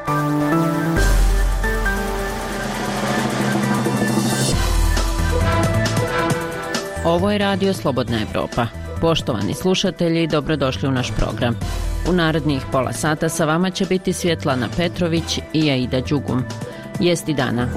Ovo je Radio Slobodna Evropa. Poštovani slušatelji, dobrodošli u naš program. U narednih pola sata sa vama će biti Svjetlana Petrović i Aida Đugum. Vijesti dana.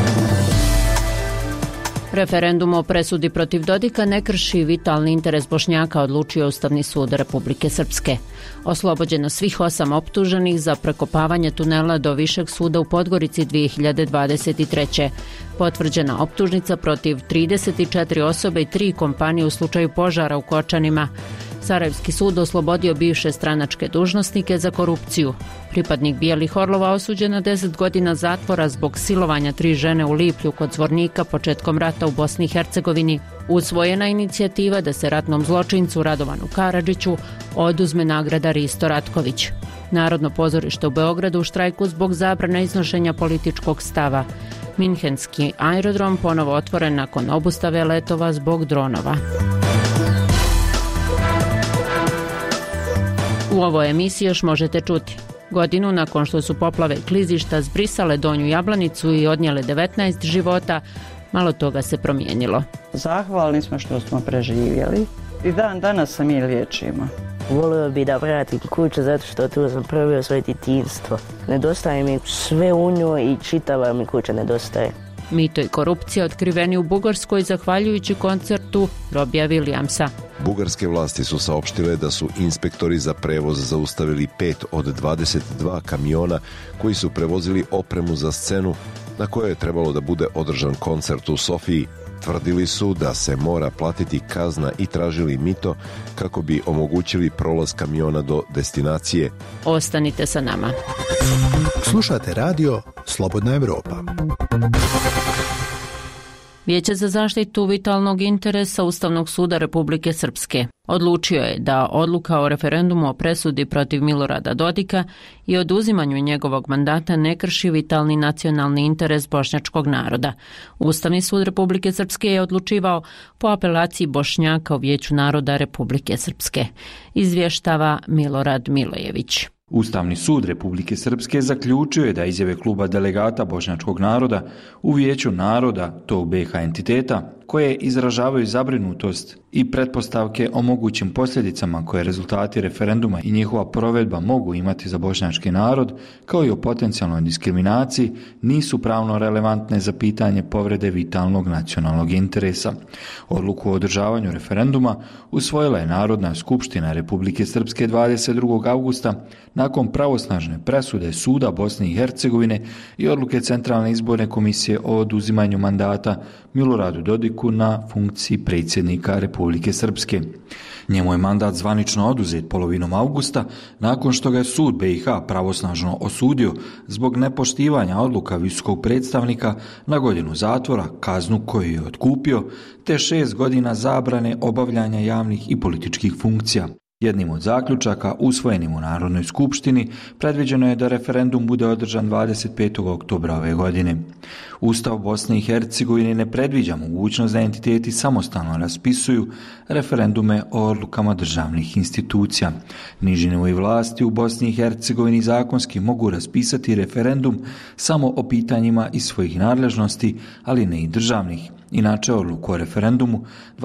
Referendum o presudi protiv Dodika ne krši vitalni interes Bošnjaka, odlučio Ustavni sud Republike Srpske. Oslobođeno svih 8 optuženih za prekopavanje tunela do Višeg suda u Podgorici 2023. Potvrđena optužnica protiv 34 osobe i 3 kompanije u slučaju požara u Kočanima. Sarajevski sud oslobodio bivše stranačke dužnosnike za korupciju. Pripadnik Bijelih orlova osuđen na 10 godina zatvora zbog silovanja 3 žene u Liplju kod Zvornika početkom rata u Bosni i Hercegovini. Usvojena inicijativa da se ratnom zločincu Radovanu Karadžiću oduzme nagrada Risto Ratković. Narodno pozorište u Beogradu u štrajku zbog zabrane iznošenja političkog stava. Minhenski aerodrom ponovo otvoren nakon obustave letova zbog dronova. U ovoj emisiji još možete čuti. Godinu nakon što su poplave i klizišta zbrisale Donju Jablanicu i odnijele 19 života, malo toga se promijenilo. Zahvalni smo što smo preživjeli i dan danas se mi liječimo. Volio bi da vratim kuću zato što tu sam proveo svoje djetinjstvo. Nedostaje mi sve u njoj i čitava mi kuća nedostaje. Mito i korupcija otkriveni u Bugarskoj zahvaljujući koncertu Robija Williamsa. Bugarske vlasti su saopštile da su inspektori za prevoz zaustavili 5 od 22 kamiona koji su prevozili opremu za scenu na kojoj je trebalo da bude održan koncert u Sofiji. Tvrdili su da se mora platiti kazna i tražili mito kako bi omogućili prolaz kamiona do destinacije. Ostanite sa nama. Slušate radio Slobodna Evropa. Vijeće za zaštitu vitalnog interesa Ustavnog suda Republike Srpske odlučio je da odluka o referendumu o presudi protiv Milorada Dodika i oduzimanju njegovog mandata ne krši vitalni nacionalni interes bošnjačkog naroda. Ustavni sud Republike Srpske je odlučivao po apelaciji Bošnjaka u Vijeću naroda Republike Srpske. Izvještava Milorad Milojević. Ustavni sud Republike Srpske zaključio je da izjave kluba delegata bošnjačkog naroda u Vijeću naroda tog BiH entiteta, koje izražavaju zabrinutost i pretpostavke o mogućim posljedicama koje rezultati referenduma i njihova provedba mogu imati za bošnjački narod, kao i o potencijalnoj diskriminaciji, nisu pravno relevantne za pitanje povrede vitalnog nacionalnog interesa. Odluku o održavanju referenduma usvojila je Narodna skupština Republike Srpske 22. augusta nakon pravosnažne presude Suda Bosne i Hercegovine i odluke Centralne izborne komisije o oduzimanju mandata Miloradu Dodiku na funkciji predsjednika Republike Srpske. Njemu je mandat zvanično oduzet polovinom augusta nakon što ga je sud BiH pravosnažno osudio zbog nepoštivanja odluka visokog predstavnika na godinu zatvora, kaznu koju je otkupio, te 6 godina zabrane obavljanja javnih i političkih funkcija. Jednim od zaključaka usvojenim u Narodnoj skupštini predviđeno je da referendum bude održan 25. oktobra ove godine. Ustav Bosne i Hercegovine ne predviđa mogućnost da entiteti samostalno raspisuju referendume o odlukama državnih institucija. Niži nivoi vlasti u Bosni i Hercegovini zakonski mogu raspisati referendum samo o pitanjima iz svojih nadležnosti, ali ne i državnih. Inače, odluku o referendumu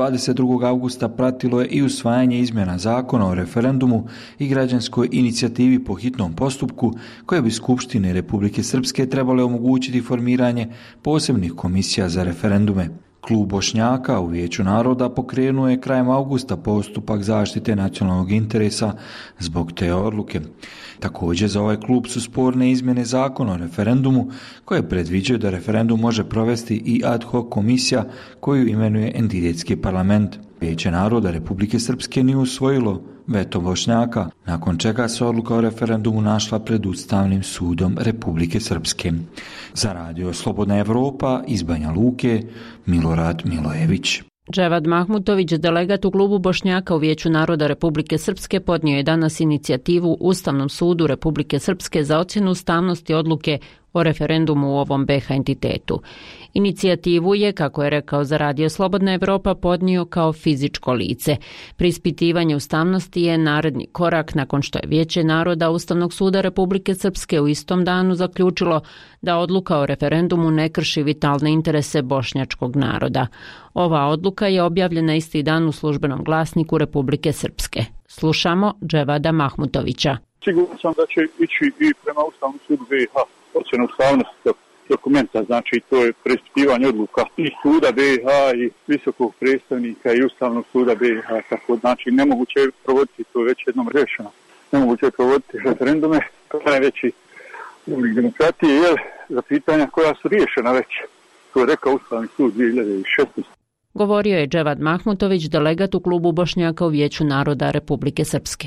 22. augusta pratilo je i usvajanje izmjena zakona o referendumu i građanskoj inicijativi po hitnom postupku koje bi Skupštine Republike Srpske trebale omogućiti formiranje posebnih komisija za referendume. Klub Bošnjaka u Vijeću naroda pokrenuo je krajem augusta postupak zaštite nacionalnog interesa zbog te odluke. Također za ovaj klub su sporne izmjene zakona o referendumu koje predviđaju da referendum može provesti i ad hoc komisija koju imenuje entitetski parlament. Vijeće naroda Republike Srpske nije usvojilo veto Bošnjaka, nakon čega se odluka o referendumu našla pred Ustavnim sudom Republike Srpske. Za radio Slobodna Evropa iz Banja Luke, Milorad Milojević. Dževad Mahmutović, delegat u klubu Bošnjaka u Vijeću naroda Republike Srpske, podnio je danas inicijativu Ustavnom sudu Republike Srpske za ocjenu ustavnosti odluke o referendumu u ovom BiH entitetu. Inicijativu je, kako je rekao za Radio Slobodna Evropa, podnio kao fizičko lice. Preispitivanje ustavnosti je naredni korak nakon što je Vijeće naroda Ustavnog suda Republike Srpske u istom danu zaključilo da odluka o referendumu ne krši vitalne interese bošnjačkog naroda. Ova odluka je objavljena isti dan u službenom glasniku Republike Srpske. Slušamo Dževada Mahmutovića. Siguran sam da će ići i prema Ustavnom sudu BiH ocjena ustavnosti dokumenta, znači to je preispitivanje odluka i suda BiH i visokog predstavnika i Ustavnog suda BiH, tako znači nemoguće je provoditi, to je već jednom rešeno, nemoguće je provoditi referendume, najveći oblik demokratije, jer za pitanja koja su riješena već, to je rekao Ustavni sud 2016. Govorio je Dževad Mahmutović, delegat u klubu Bošnjaka u Vijeću naroda Republike Srpske.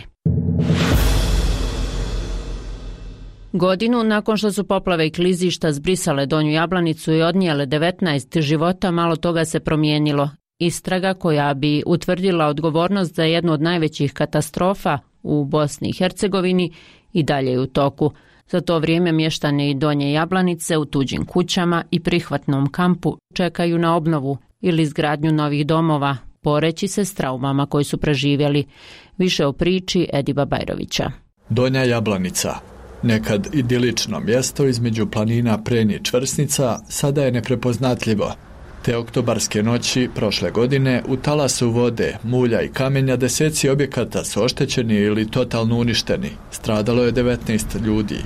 Godinu nakon što su poplave i klizišta zbrisale Donju Jablanicu i odnijele 19 života, malo toga se promijenilo. Istraga koja bi utvrdila odgovornost za jednu od najvećih katastrofa u Bosni i Hercegovini i dalje je u toku. Za to vrijeme mještani Donje Jablanice u tuđim kućama i prihvatnom kampu čekaju na obnovu ili izgradnju novih domova, boreći se s traumama koji su preživjeli. Više o priči Ediba Bajrovića. Donja Jablanica, nekad idilično mjesto između planina Prenj i Čvrsnica, sada je neprepoznatljivo. Te oktobarske noći prošle godine u talasu vode, mulja i kamenja deseci objekata su oštećeni ili totalno uništeni. Stradalo je 19 ljudi.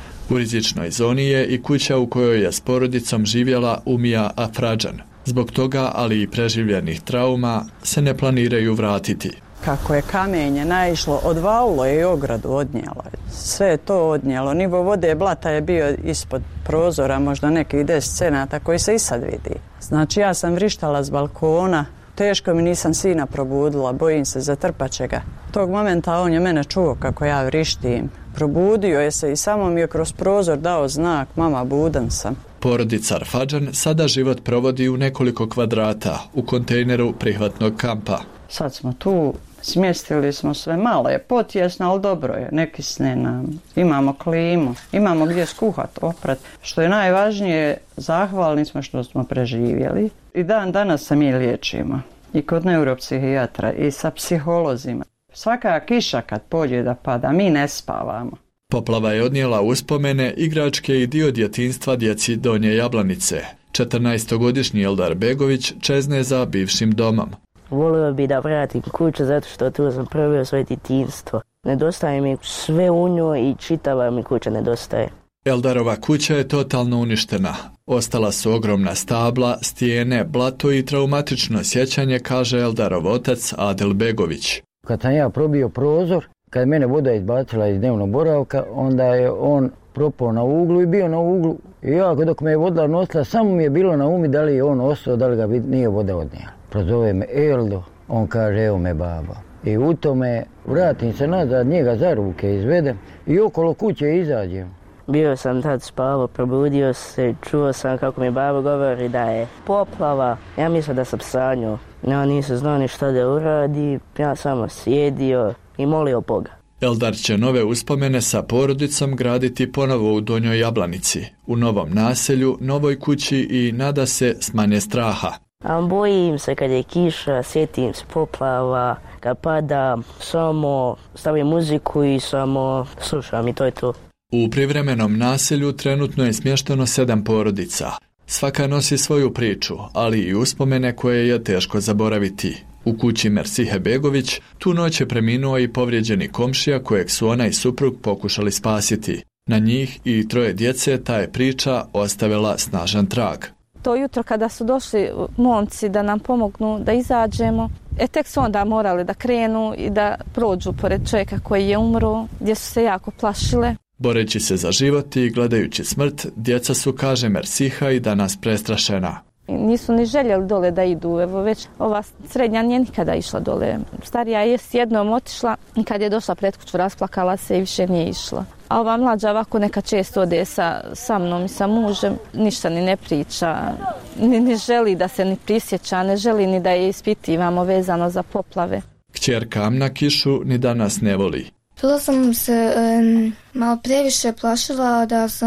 U rizičnoj zoni je i kuća u kojoj je s porodicom živjela Umija Afrađan. Zbog toga, ali i preživljenih trauma, se ne planiraju vratiti. Kako je kamenje naišlo, odvalilo je i ogradu, odnijelo. Sve je to odnijelo. Nivo vode blata je bio ispod prozora, možda nekih 10 cenata koji se i sad vidi. Znači ja sam vrištala s balkona, teško mi, nisam sina probudila, bojim se, zatrpat će ga. Tog momenta on je mene čuo kako ja vrištim. Probudio je se i samo mi je kroz prozor dao znak, mama, budan sam. Porodica Arfadžan sada život provodi u nekoliko kvadrata, u kontejneru prihvatnog kampa. Sad smo tu, smjestili smo sve, malo je potjesno, ali dobro je, ne kisne nam. Imamo klimu, imamo gdje skuhat, oprat. Što je najvažnije, zahvalni smo što smo preživjeli. I dan danas se mi liječimo. I kod neuropsihijatra, i sa psiholozima. Svaka kiša kad pođe da pada, mi ne spavamo. Poplava je odnijela uspomene, igračke i dio djetinjstva djeci Donje Jablanice. 14-godišnji Eldar Begović čezne za bivšim domom. Volio bi da vratim kuću zato što tu sam proveo svoje djetinjstvo. Nedostaje mi sve u njoj i čitava mi kuća nedostaje. Eldarova kuća je totalno uništena. Ostala su ogromna stabla, stijene, blato i traumatično sjećanje, kaže Eldarov otac Adel Begović. Kad sam ja probio prozor, kad je mene voda izbacila iz dnevnog boravka, onda je on propao na uglu i bio na uglu. I ja dok me je voda nosila, samo mi je bilo na umi da li je on ostao, da li ga nije voda odnijela. Prozove me Eldo, on kaže evo me baba. I u tome vratim se nazad, njega za ruke izvedem i okolo kuće izađem. Bio sam tad spavao, probudio se, čuo sam kako mi baba govori da je poplava. Ja mislim da sam sanjao. Ja nisam znao ni šta da uradi, ja samo sjedio i molio Boga. Eldar će nove uspomene sa porodicom graditi ponovo u Donjoj Jablanici, u novom naselju, novoj kući i nada se s manje straha. A bojim se kad je kiša, sjetim se poplava, kad pada, samo stavim muziku i samo slušam i to je to. U privremenom naselju trenutno je smješteno 7 porodica. Svaka nosi svoju priču, ali i uspomene koje je teško zaboraviti. U kući Mersihe Begović tu noć je preminuo i povrijeđeni komšija kojeg su ona i suprug pokušali spasiti. Na njih i 3 djece ta je priča ostavila snažan trag. To jutro kada su došli momci da nam pomognu da izađemo, tek su onda morali da krenu i da prođu pored čovjeka koji je umro, gdje su se jako plašile. Boreći se za život i gledajući smrt, djeca su, kaže Mersiha, i danas prestrašena. Nisu ni željeli dole da idu, evo već ova srednja nije nikada išla dole. Starija je s jednom otišla i kad je došla pred kuću rasplakala se i više nije išla. A ova mlađa ovako neka često ode sa mnom i sa mužem, ništa ni ne priča, ni želi da se ni prisjeća, ne želi ni da je ispitivamo vezano za poplave. Kćerka Amna kišu ni danas ne voli. Bila sam se malo previše plašila da sam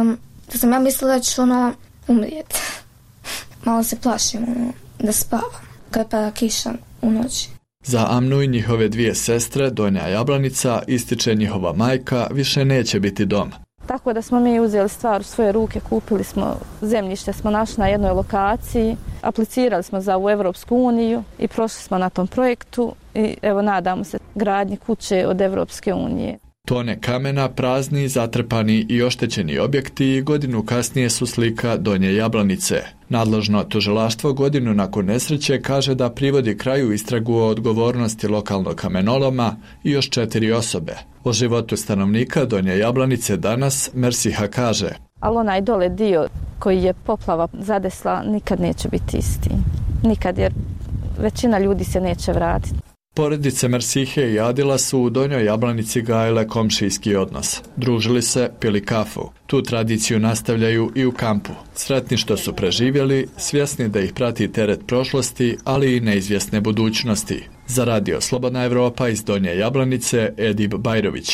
Da sam ja mislila da ću umrijeti. Malo se plašim da spavam kad pada kiša u noći. Za Amnu i njihove 2 sestre, Donja Jablanica, ističe njihova majka, više neće biti dom. Tako da smo mi uzeli stvar u svoje ruke, kupili smo zemljište, smo našli na jednoj lokaciji, aplicirali smo za u Evropsku uniju i prošli smo na tom projektu i evo nadamo se gradnji kuće od Evropske unije. Tone kamena, prazni, zatrpani i oštećeni objekti godinu kasnije su slika Donje Jablanice. Nadležno tužilaštvo godinu nakon nesreće kaže da privodi kraju istragu o odgovornosti lokalnog kamenoloma i još 4 osobe. O životu stanovnika Donje Jablanice danas Mersiha kaže: ali onaj dole dio koji je poplava zadesla nikad neće biti isti. Nikad, jer većina ljudi se neće vratiti. Porodice Mersihe i Adila su u Donjoj Jablanici gajile komšijski odnos. Družili se, pili kafu. Tu tradiciju nastavljaju i u kampu. Sretni što su preživjeli, svjesni da ih prati teret prošlosti, ali i neizvjesne budućnosti. Za Radio Slobodna Evropa iz Donje Jablanice, Edib Bajrović.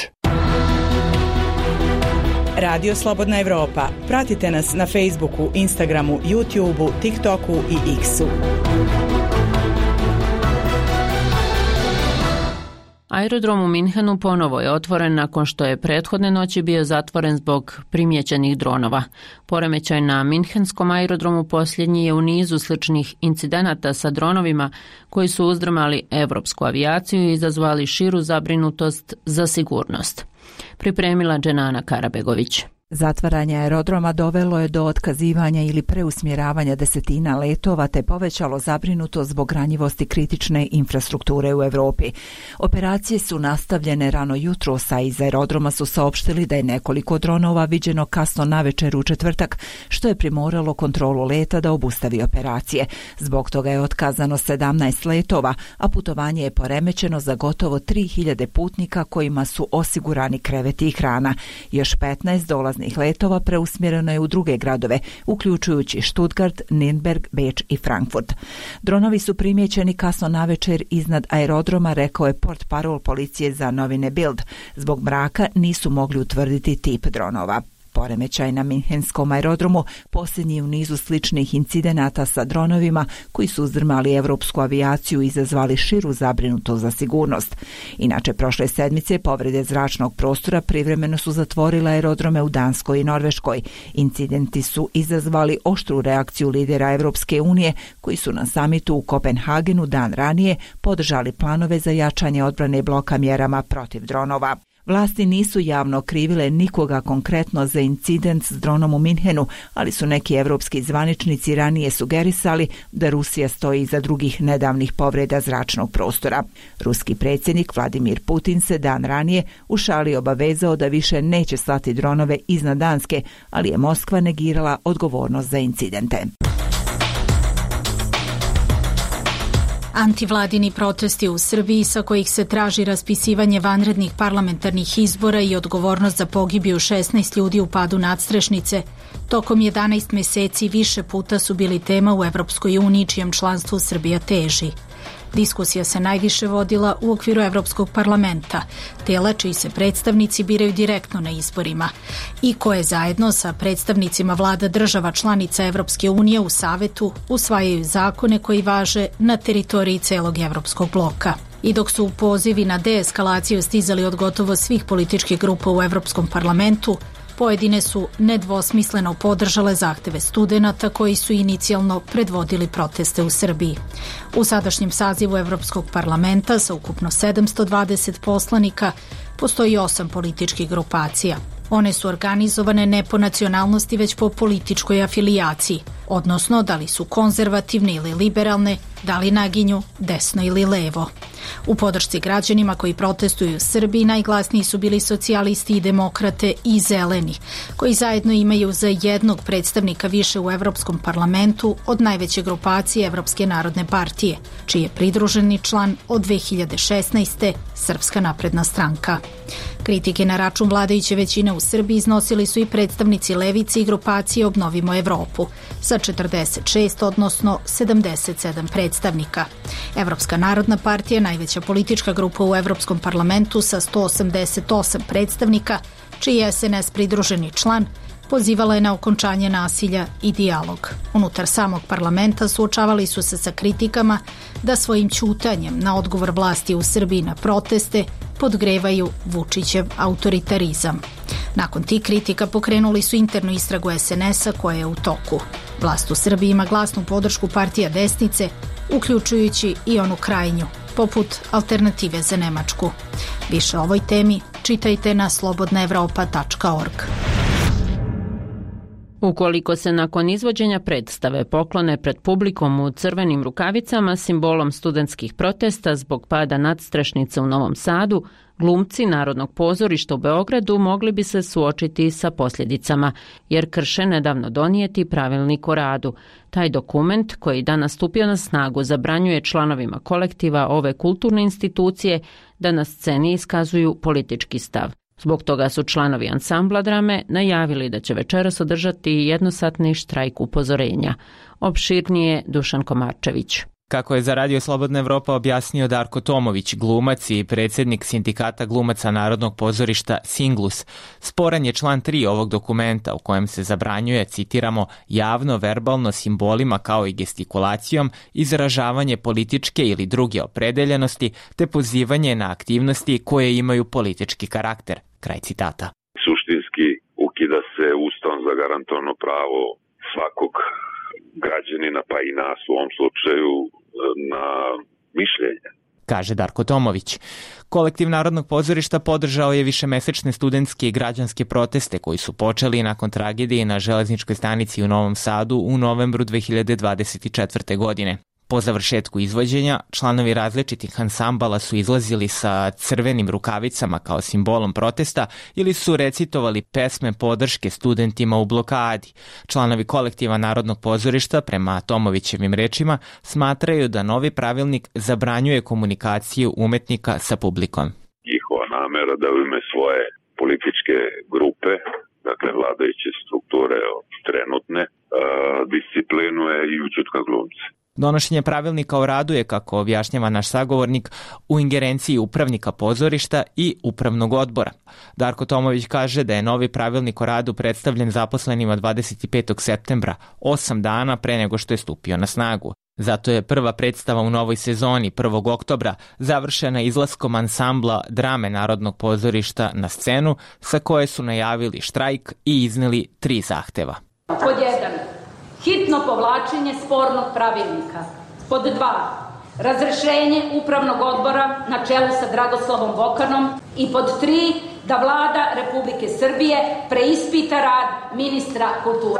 Radio Slobodna Evropa. Pratite nas na Facebooku, Instagramu, YouTubeu, TikToku i X-u. Aerodrom u Minhenu ponovo je otvoren nakon što je prethodne noći bio zatvoren zbog primijećenih dronova. Poremećaj na Minhenskom aerodromu posljednji je u nizu sličnih incidenata sa dronovima koji su uzdrmali evropsku avijaciju i izazvali širu zabrinutost za sigurnost. Pripremila Dženana Karabegović. Zatvaranje aerodroma dovelo je do otkazivanja ili preusmjeravanja desetina letova te povećalo zabrinutost zbog ranjivosti kritične infrastrukture u Europi. Operacije su nastavljene rano jutros, a iz aerodroma su saopštili da je nekoliko dronova viđeno kasno navečer u četvrtak, što je primoralo kontrolu leta da obustavi operacije. Zbog toga je otkazano 17 letova, a putovanje je poremećeno za gotovo 3000 putnika kojima su osigurani kreveti i hrana. Još 15 dolaznih letova preusmjereno je u druge gradove, uključujući Stuttgart, Nürnberg, Beč i Frankfurt. Dronovi su primijećeni kasno navečer iznad aerodroma, rekao je portparol policije za novine Bild. Zbog mraka nisu mogli utvrditi tip dronova. Poremećaj na Minhenskom aerodromu posljednji u nizu sličnih incidenata sa dronovima koji su uzdrmali evropsku avijaciju i izazvali širu zabrinutost za sigurnost. Inače, prošle sedmice povrede zračnog prostora privremeno su zatvorile aerodrome u Danskoj i Norveškoj. Incidenti su izazvali oštru reakciju lidera Evropske unije koji su na samitu u Kopenhagenu dan ranije podržali planove za jačanje odbrane bloka mjerama protiv dronova. Vlasti nisu javno krivile nikoga konkretno za incident s dronom u Minhenu, ali su neki evropski zvaničnici ranije sugerisali da Rusija stoji iza drugih nedavnih povreda zračnog prostora. Ruski predsjednik Vladimir Putin se dan ranije u šali obavezao da više neće slati dronove iznad Danske, ali je Moskva negirala odgovornost za incidente. Antivladini protesti u Srbiji sa kojih se traži raspisivanje vanrednih parlamentarnih izbora i odgovornost za pogibiju 16 ljudi u padu nadstrešnice, tokom 11 mjeseci više puta su bili tema u Evropskoj uniji čijem članstvu Srbija teži. Diskusija se najviše vodila u okviru Evropskog parlamenta, tela čiji se predstavnici biraju direktno na izborima i koje zajedno sa predstavnicima vlada država članica Evropske unije u Savetu usvajaju zakone koji važe na teritoriji celog Evropskog bloka. I dok su pozivi na deeskalaciju stizali od gotovo svih političkih grupa u Evropskom parlamentu, pojedine su nedvosmisleno podržale zahteve studenata koji su inicijalno predvodili proteste u Srbiji. U sadašnjem sazivu Evropskog parlamenta sa ukupno 720 poslanika postoji 8 političkih grupacija. One su organizovane ne po nacionalnosti već po političkoj afilijaciji, odnosno da li su konzervativne ili liberalne, da li naginju desno ili levo. U podršci građanima koji protestuju u Srbiji najglasniji su bili socijalisti i demokrate i zeleni, koji zajedno imaju za jednog predstavnika više u Evropskom parlamentu od najveće grupacije Evropske narodne partije, čiji je pridruženi član od 2016. Srpska napredna stranka. Kritike na račun vladajuće većine u Srbiji iznosili su i predstavnici levice i grupacije Obnovimo Evropu sa 46, odnosno 77 predstavnika. Evropska narodna partija, najveća politička grupa u Evropskom parlamentu sa 188 predstavnika, čiji je SNS pridruženi član, Pozivala je na okončanje nasilja i dijalog. Unutar samog parlamenta suočavali su se sa kritikama da svojim ćutanjem na odgovor vlasti u Srbiji na proteste podgrevaju Vučićev autoritarizam. Nakon tih kritika pokrenuli su internu istragu SNS-a koja je u toku. Vlast u Srbiji ima glasnu podršku partija desnice, uključujući i onu krajnju, poput Alternative za Nemačku. Više o ovoj temi čitajte na slobodnaevropa.org. Ukoliko se nakon izvođenja predstave poklone pred publikom u crvenim rukavicama, simbolom studentskih protesta zbog pada nadstrešnice u Novom Sadu, glumci Narodnog pozorišta u Beogradu mogli bi se suočiti sa posljedicama, jer krše nedavno donijeti pravilnik o radu. Taj dokument, koji danas stupio na snagu, zabranjuje članovima kolektiva ove kulturne institucije da na sceni iskazuju politički stav. Zbog toga su članovi ansambla drame najavili da će večeras održati jednosatni štrajk upozorenja. Opširnije Dušan Komarčević. Kako je za Radio Slobodna Evropa objasnio Darko Tomović, glumac i predsjednik Sindikata glumaca Narodnog pozorišta Singlus, sporan je član 3 ovog dokumenta u kojem se zabranjuje, citiramo, javno, verbalno, simbolima kao i gestikulacijom, izražavanje političke ili druge opredeljenosti te pozivanje na aktivnosti koje imaju politički karakter. Kraj citata. Suštinski ukida se Ustavom zagarantovano pravo svakog građanina, pa i nas u ovom slučaju, na mišljenje. Kaže Darko Tomović. Kolektiv Narodnog pozorišta podržao je višemesečne studentske i građanske proteste koji su počeli nakon tragedije na železničkoj stanici u Novom Sadu u novembru 2024. godine. Po završetku izvođenja, članovi različitih ansambala su izlazili sa crvenim rukavicama kao simbolom protesta ili su recitovali pesme podrške studentima u blokadi. Članovi kolektiva Narodnog pozorišta, prema Tomovićevim rečima, smatraju da novi pravilnik zabranjuje komunikaciju umetnika sa publikom. Njihova namera da u ime svoje političke grupe, dakle vladajuće strukture trenutne, disciplinuje i ućutka glumce. Donošenje pravilnika o radu je, kako objašnjava naš sagovornik, u ingerenciji upravnika pozorišta i upravnog odbora. Darko Tomović kaže da je novi pravilnik o radu predstavljen zaposlenima 25. septembra, 8 dana pre nego što je stupio na snagu. Zato je prva predstava u novoj sezoni 1. oktobra završena izlaskom ansambla drame Narodnog pozorišta na scenu, sa koje su najavili štrajk i izneli 3 zahteva. Pod 1. Hitno povlačenje spornog pravilnika. Pod 2. Razrešenje upravnog odbora na čelu sa Dragoslavom Bokanom. I pod 3. Da Vlada Republike Srbije preispita rad ministra kulture.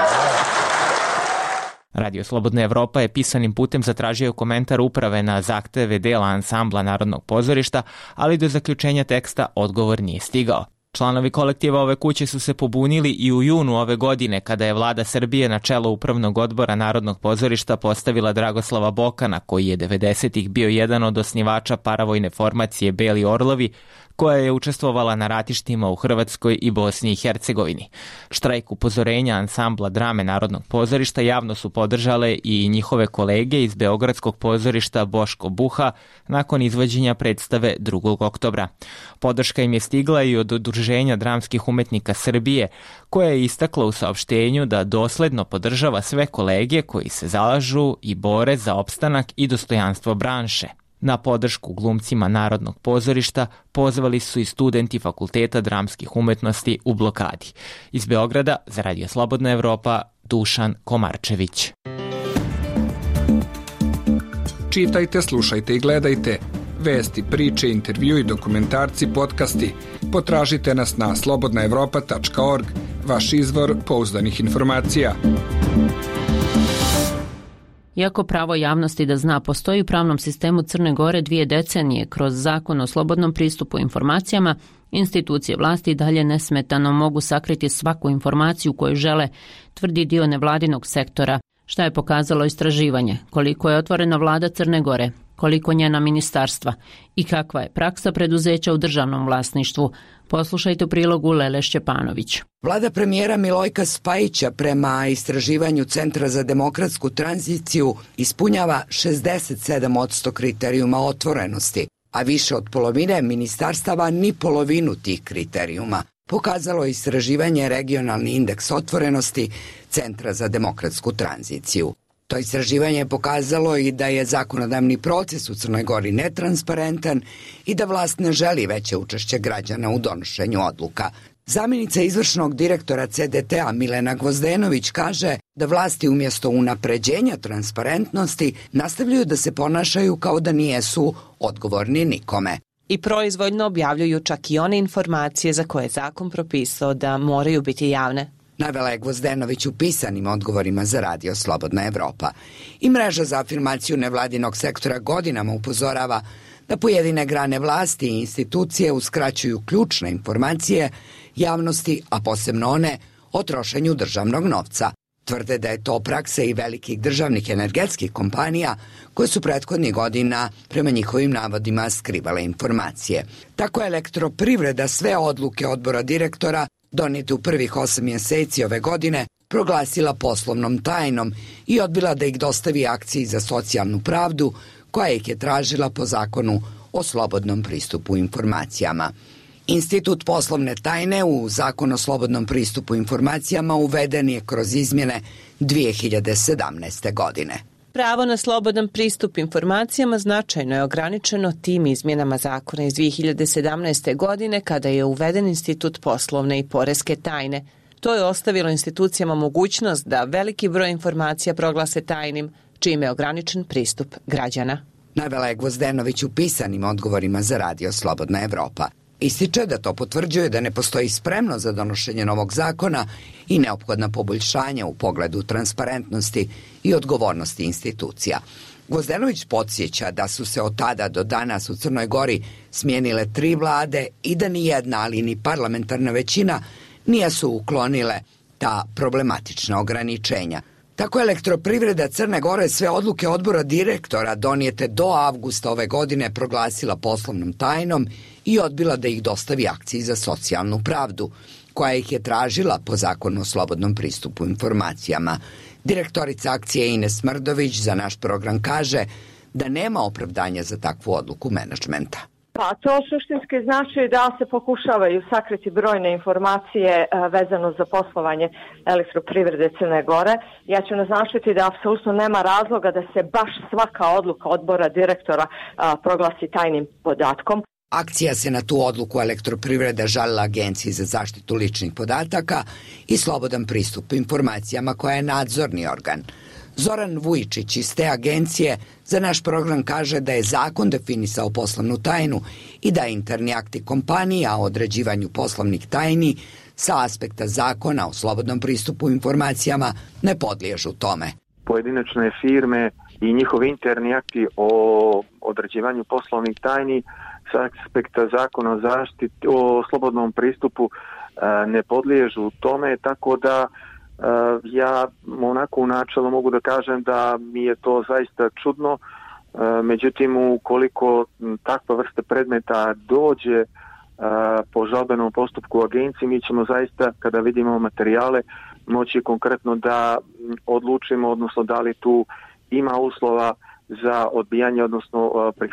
Radio Slobodna Evropa je pisanim putem zatražio komentar uprave na zahteve dela ansambla Narodnog pozorišta, ali do zaključenja teksta odgovor nije stigao. Članovi kolektiva ove kuće su se pobunili i u junu ove godine kada je vlada Srbije na čelo upravnog odbora Narodnog pozorišta postavila Dragoslava Bokana, koji je 90-ih bio jedan od osnivača paravojne formacije Beli Orlovi, koja je učestvovala na ratištima u Hrvatskoj i Bosni i Hercegovini. Štrajk upozorenja ansambla drame Narodnog pozorišta javno su podržale i njihove kolege iz Beogradskog pozorišta Boško Buha nakon izvođenja predstave 2. oktobra. Podrška im je stigla i od Udruženja dramskih umetnika Srbije, koja je istakla u saopštenju da dosledno podržava sve kolege koji se zalažu i bore za opstanak i dostojanstvo branše. Na podršku glumcima Narodnog pozorišta pozvali su i studenti Fakulteta dramskih umetnosti u blokadi. Iz Beograda za Radio Slobodna Evropa, Dušan Komarčević. Čitajte, slušajte i gledajte. Vesti, priče, intervju i dokumentarci, podcasti. Potražite nas na slobodnaevropa.org, vaš izvor pouzdanih informacija. Iako pravo javnosti da zna postoji u pravnom sistemu Crne Gore 2 decenije kroz zakon o slobodnom pristupu informacijama, institucije vlasti dalje nesmetano mogu sakriti svaku informaciju koju žele, tvrdi dio nevladinog sektora. Šta je pokazalo istraživanje? Koliko je otvorena vlada Crne Gore? Koliko njena ministarstva? I kakva je praksa preduzeća u državnom vlasništvu? Poslušajte u prilogu Lele Šćepanović. Vlada premijera Milojka Spajića prema istraživanju Centra za demokratsku tranziciju ispunjava 67% kriterijuma otvorenosti, a više od polovine ministarstava ni polovinu tih kriterijuma. pokazalo je istraživanje Regionalni indeks otvorenosti Centra za demokratsku tranziciju. To istraživanje je pokazalo i da je zakonodavni proces u Crnoj Gori netransparentan i da vlast ne želi veće učešće građana u donošenju odluka. Zamjenica izvršnog direktora CDT-a Milena Gvozdenović kaže da vlasti umjesto unapređenja transparentnosti nastavljaju da se ponašaju kao da nijesu odgovorni nikome. I proizvoljno objavljuju čak i one informacije za koje je zakon propisao da moraju biti javne. Navela je Gvozdenović u pisanim odgovorima za radio Slobodna Evropa. I mreža za afirmaciju nevladinog sektora godinama upozorava da pojedine grane vlasti i institucije uskraćuju ključne informacije javnosti, a posebno one o trošenju državnog novca. Tvrde da je to praksa i velikih državnih energetskih kompanija koje su prethodnih godina prema njihovim navodima skrivale informacije. Tako je Elektroprivreda sve odluke odbora direktora donijete u prvih 8 mjeseci ove godine proglasila poslovnom tajnom i odbila da ih dostavi Akciji za socijalnu pravdu koja ih je tražila po zakonu o slobodnom pristupu informacijama. Institut poslovne tajne u Zakon o slobodnom pristupu informacijama uveden je kroz izmjene 2017. godine. Pravo na slobodan pristup informacijama značajno je ograničeno tim izmjenama zakona iz 2017. godine kada je uveden institut poslovne i poreske tajne. To je ostavilo institucijama mogućnost da veliki broj informacija proglase tajnim, čime je ograničen pristup građana. Navela je Gvozdenović u pisanim odgovorima za radio Slobodna Evropa. Ističe da to potvrđuje da ne postoji spremno za donošenje novog zakona i neophodna poboljšanja u pogledu transparentnosti i odgovornosti institucija. Gvozdenović podsjeća da su se od tada do danas u Crnoj Gori smijenile 3 vlade i da ni jedna, ali ni parlamentarna većina nisu uklonile ta problematična ograničenja. Tako je Elektroprivreda Crne Gore sve odluke odbora direktora donijete do avgusta ove godine proglasila poslovnom tajnom i odbila da ih dostavi Akciji za socijalnu pravdu, koja ih je tražila po zakonu o slobodnom pristupu informacijama. Direktorica akcije Ines Smrdović za naš program kaže da nema opravdanja za takvu odluku menadžmenta. Pa to suštinski znači da se pokušavaju sakriti brojne informacije vezano za poslovanje Elektroprivrede Crne Gore. Ja ću naznačiti da apsolutno nema razloga da se baš svaka odluka odbora direktora proglasi tajnim podatkom. Akcija se na tu odluku Elektroprivreda žalila Agenciji za zaštitu ličnih podataka i slobodan pristup informacijama koja je nadzorni organ. Zoran Vujičić iz te agencije za naš program kaže da je zakon definisao poslovnu tajnu i da interni akti kompanija o određivanju poslovnih tajni sa aspekta zakona o slobodnom pristupu informacijama ne podliježu tome. Pojedinačne firme i njihovi interni akti o određivanju poslovnih tajni sa aspekta zakona o zaštiti o slobodnom pristupu ne podliježu tome, tako da ja onako u načelu mogu da kažem da mi je to zaista čudno, međutim ukoliko takva vrsta predmeta dođe po žalbenom postupku u agenciji, mi ćemo zaista kada vidimo materijale moći konkretno da odlučimo, odnosno da li tu ima uslova za odbijanje, odnosno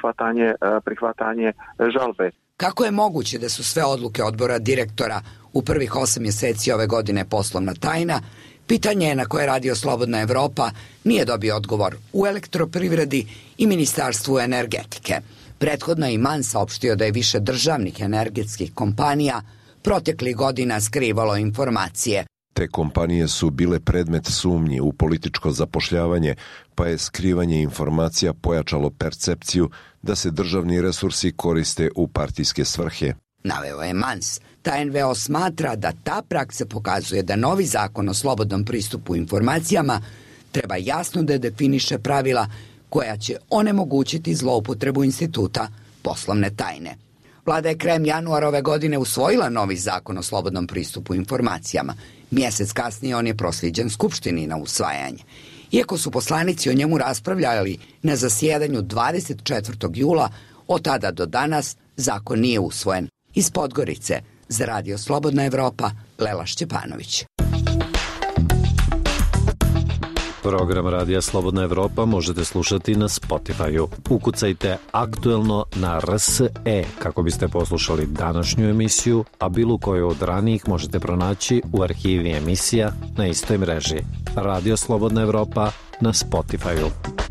prihvatanje žalbe. Kako je moguće da su sve odluke odbora direktora u prvih 8 mjeseci ove godine poslovna tajna? Pitanje je na koje Radio Slobodna Evropa nije dobio odgovor u Elektroprivredi i Ministarstvu energetike. Prethodno je i MAN saopštio da je više državnih energetskih kompanija proteklih godina skrivalo informacije. Te kompanije su bile predmet sumnji u političko zapošljavanje, pa je skrivanje informacija pojačalo percepciju da se državni resursi koriste u partijske svrhe. Naveo je Mans. TNVO smatra da ta praksa pokazuje da novi zakon o slobodnom pristupu informacijama treba jasno da definiše pravila koja će onemogućiti zloupotrebu instituta poslovne tajne. Vlada je krajem januara ove godine usvojila novi zakon o slobodnom pristupu informacijama. Mjesec kasnije on je proslijeđen Skupštini na usvajanje. Iako su poslanici o njemu raspravljali na zasjedanju 24. jula, od tada do danas zakon nije usvojen. Iz Podgorice za Radio Slobodna Evropa, Lela Šćepanović. Program Radija Slobodna Evropa možete slušati na Spotify-u. Ukucajte aktuelno na RSE kako biste poslušali današnju emisiju, a bilo koju od ranijih možete pronaći u arhivi emisija na istoj mreži. Radio Slobodna Evropa na Spotify-u.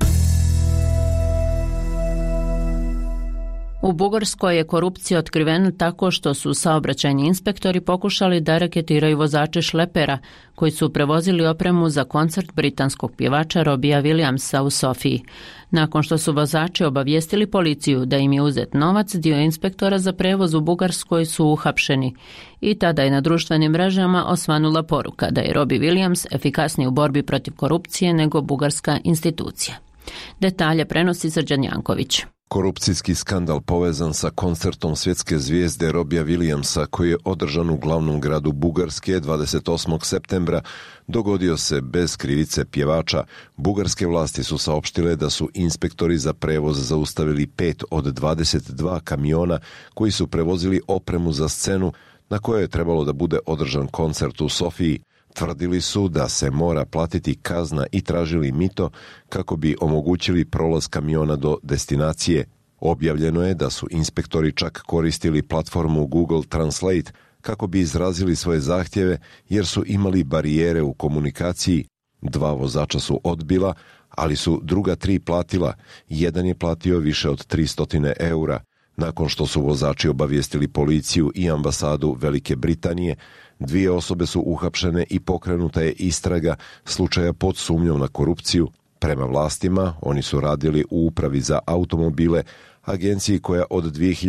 U Bugarskoj je korupcija otkrivena tako što su saobraćajni inspektori pokušali da reketiraju vozače šlepera koji su prevozili opremu za koncert britanskog pjevača Robbija Williamsa u Sofiji. Nakon što su vozači obavijestili policiju da im je uzet novac, dio inspektora za prevoz u Bugarskoj su uhapšeni. I tada je na društvenim mrežama osvanula poruka da je Robbie Williams efikasniji u borbi protiv korupcije nego bugarska institucija. Detalje prenosi Srđan Janković. Korupcijski skandal povezan sa koncertom svjetske zvijezde Robbija Williamsa koji je održan u glavnom gradu Bugarske 28. septembra dogodio se bez krivice pjevača. Bugarske vlasti su saopštile da su inspektori za prevoz zaustavili 5 od 22 kamiona koji su prevozili opremu za scenu na kojoj je trebalo da bude održan koncert u Sofiji. Tvrdili su da se mora platiti kazna i tražili mito kako bi omogućili prolaz kamiona do destinacije. Objavljeno je da su inspektori čak koristili platformu Google Translate kako bi izrazili svoje zahtjeve jer su imali barijere u komunikaciji. 2 vozača su odbila, ali su druga 3 platila. Jedan je platio više od 300 eura. Nakon što su vozači obavijestili policiju i ambasadu Velike Britanije, 2 osobe su uhapšene i pokrenuta je istraga slučaja pod sumnjom na korupciju. Prema vlastima, oni su radili u upravi za automobile, agenciji koja od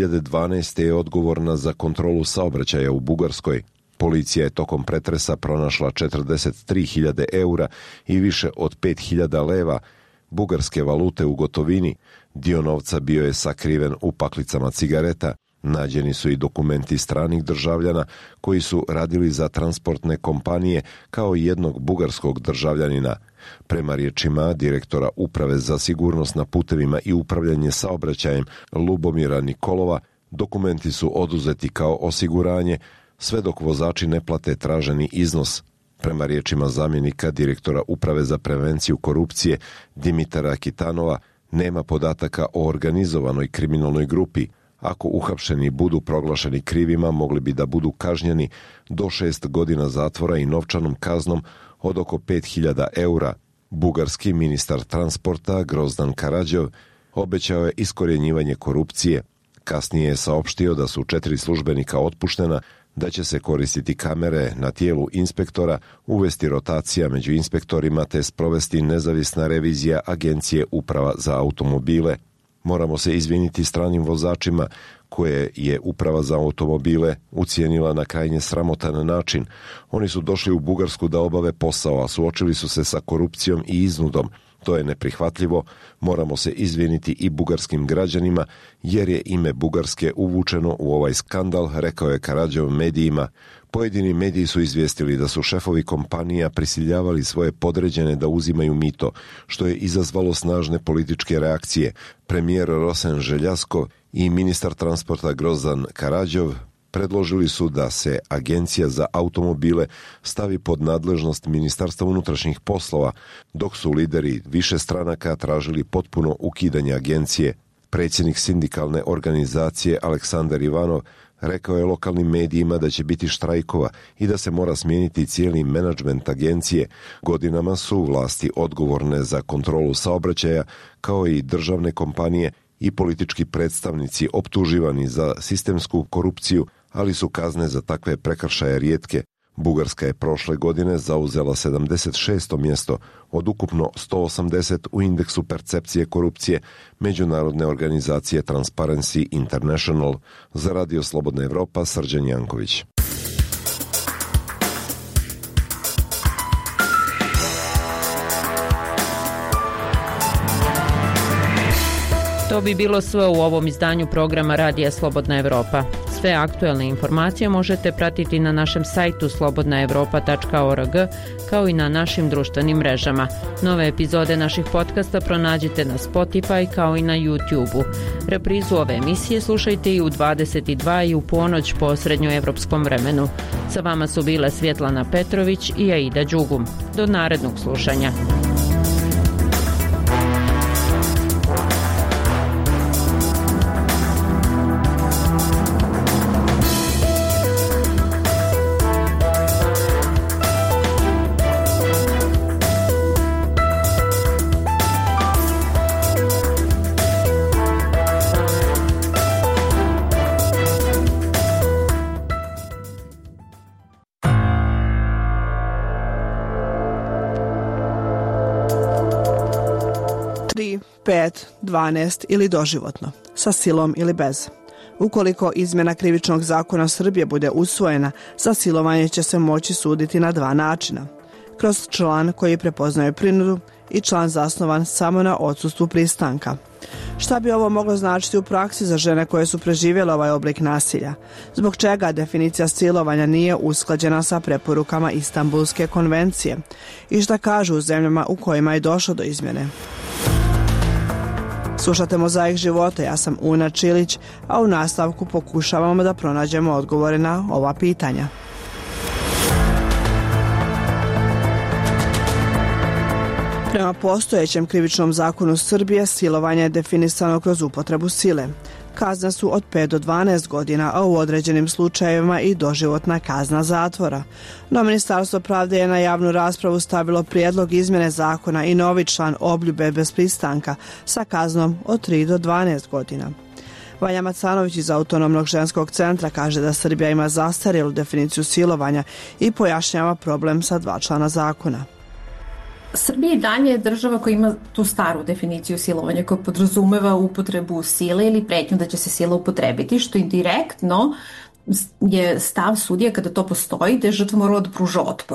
2012. je odgovorna za kontrolu saobraćaja u Bugarskoj. Policija je tokom pretresa pronašla 43.000 eura i više od 5.000 leva bugarske valute u gotovini. Dio novca bio je sakriven u paklicama cigareta. Nađeni su i dokumenti stranih državljana koji su radili za transportne kompanije kao i jednog bugarskog državljanina. Prema riječima direktora Uprave za sigurnost na putevima i upravljanje saobraćajem Lubomira Nikolova, dokumenti su oduzeti kao osiguranje sve dok vozači ne plate traženi iznos. Prema riječima zamjenika direktora Uprave za prevenciju korupcije Dimitara Kitanova, nema podataka o organizovanoj kriminalnoj grupi. Ako uhapšeni budu proglašeni krivima, mogli bi da budu kažnjeni do 6 godina zatvora i novčanom kaznom od oko 5.000 eura. Bugarski ministar transporta Grozdan Karadžov obećao je iskorjenjivanje korupcije. Kasnije je saopštio da su 4 službenika otpuštena, da će se koristiti kamere na tijelu inspektora, uvesti rotacija među inspektorima te sprovesti nezavisna revizija Agencije Uprava za automobile. Moramo se izviniti stranim vozačima koje je Uprava za automobile ucijenila na krajnje sramotan način. Oni su došli u Bugarsku da obave posao, a suočili su se sa korupcijom i iznudom. To je neprihvatljivo. Moramo se izviniti i bugarskim građanima jer je ime Bugarske uvučeno u ovaj skandal, rekao je Karadžov medijima. Pojedini mediji su izvijestili da su šefovi kompanija prisiljavali svoje podređene da uzimaju mito, što je izazvalo snažne političke reakcije. Premijer Rosen Željasko i ministar transporta Grozdan Karadžov predložili su da se Agencija za automobile stavi pod nadležnost Ministarstva unutrašnjih poslova, dok su lideri više stranaka tražili potpuno ukidanje agencije. Predsjednik sindikalne organizacije Aleksandar Ivanov rekao je lokalnim medijima da će biti štrajkova i da se mora smijeniti cijeli menadžment agencije. Godinama su vlasti odgovorne za kontrolu saobraćaja, kao i državne kompanije i politički predstavnici optuživani za sistemsku korupciju, ali su kazne za takve prekršaje rijetke. Bugarska je prošle godine zauzela 76. mjesto od ukupno 180 u indeksu percepcije korupcije međunarodne organizacije Transparency International. Za Radio Slobodna Evropa, Srđan Janković. To bi bilo sve u ovom izdanju programa Radija Slobodna Evropa. Sve aktuelne informacije možete pratiti na našem sajtu slobodnaevropa.org kao i na našim društvenim mrežama. Nove epizode naših podcasta pronađite na Spotify kao i na YouTube-u. Reprizu ove emisije slušajte i u 22 i u ponoć po srednjoevropskom vremenu. Sa vama su bile Svjetlana Petrović i Aida Đugum. Do narednog slušanja. 5, 12 ili doživotno, sa silom ili bez. Ukoliko izmjena krivičnog zakona Srbije bude usvojena, za silovanje će se moći suditi na 2 načina. Kroz član koji prepoznaje prinudu i član zasnovan samo na odsustvu pristanka. Šta bi ovo moglo značiti u praksi za žene koje su preživjele ovaj oblik nasilja? Zbog čega definicija silovanja nije usklađena sa preporukama Istanbulske konvencije? I šta kažu u zemljama u kojima je došlo do izmjene? Slušate Mozaik života, ja sam Una Čilić, a u nastavku pokušavamo da pronađemo odgovore na ova pitanja. Prema postojećem krivičnom zakonu Srbije, silovanje je definisano kroz upotrebu sile. Kazne su od 5 do 12 godina, a u određenim slučajevima i doživotna kazna zatvora. No Ministarstvo pravde je na javnu raspravu stavilo prijedlog izmjene zakona i novi član obljube bez pristanka sa kaznom od 3 do 12 godina. Vanja Macanović iz Autonomnog ženskog centra kaže da Srbija ima zastarjelu definiciju silovanja i pojašnjava problem sa 2 člana zakona. Srbija i dalje je država koja ima tu staru definiciju silovanja koja podrazumeva upotrebu sile ili pretnju da će se sila upotrebiti, što indirektno je stav sudija kada to postoji da je žrtva morala da pruža otpor.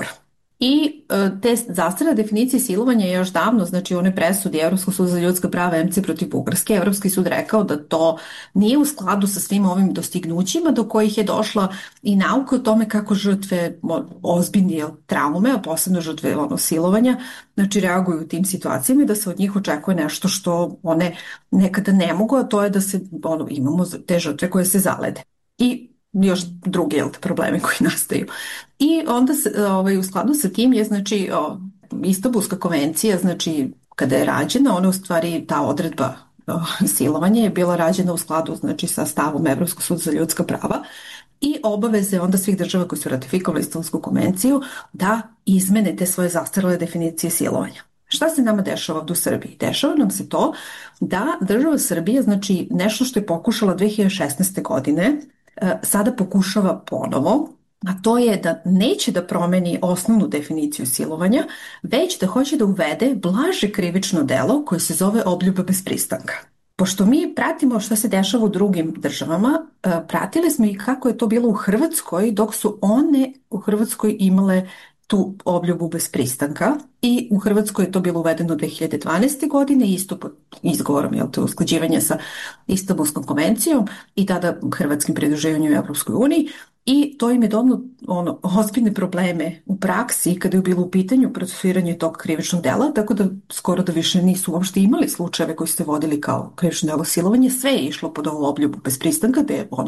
I te zastarjele definicije silovanja je još davno, znači one presudi Evropskog suda za ljudska prava MC protiv Bugarske, Evropski sud rekao da to nije u skladu sa svim ovim dostignućima do kojih je došla i nauka o tome kako žrtve ozbiljne traume, a posebno žrtve silovanja, znači reaguju u tim situacijama i da se od njih očekuje nešto što one nekada ne mogu, a to je da se imamo te žrtve koje se zalede. I još druge probleme koji nastaju. I onda u skladu sa tim je znači Istanbulska konvencija, znači kada je rađena, ona u stvari ta odredba silovanja je bila rađena u skladu znači sa stavom Evropskog suda za ljudska prava i obaveze onda svih država koji su ratifikovali Istanbulsku konvenciju da izmene te svoje zastarjele definicije silovanja. Šta se nama dešava ovdje u Srbiji? Dešava nam se to da država Srbija, znači nešto što je pokušala 2016. godine, sada pokušava ponovo, a to je da neće da promeni osnovnu definiciju silovanja, već da hoće da uvede blaže krivično delo koje se zove obljuba bez pristanka. Pošto mi pratimo šta se dešava u drugim državama, pratili smo i kako je to bilo u Hrvatskoj, dok su one u Hrvatskoj imale tu obljubu bez pristanka i u Hrvatskoj je to bilo uvedeno 2012. godine, isto pod izgovorom usklađivanja sa Istanbulskom konvencijom i tada hrvatskim pridruživanjem u Evropskoj uniji i to im je donalo ozbiljne probleme u praksi kada je bilo u pitanju procesuiranje tog krivičnog dela, tako da skoro da više nisu uopšte imali slučajeve koji su se vodili kao krivično delo silovanje, sve je išlo pod ovu obljubu bez pristanka, da je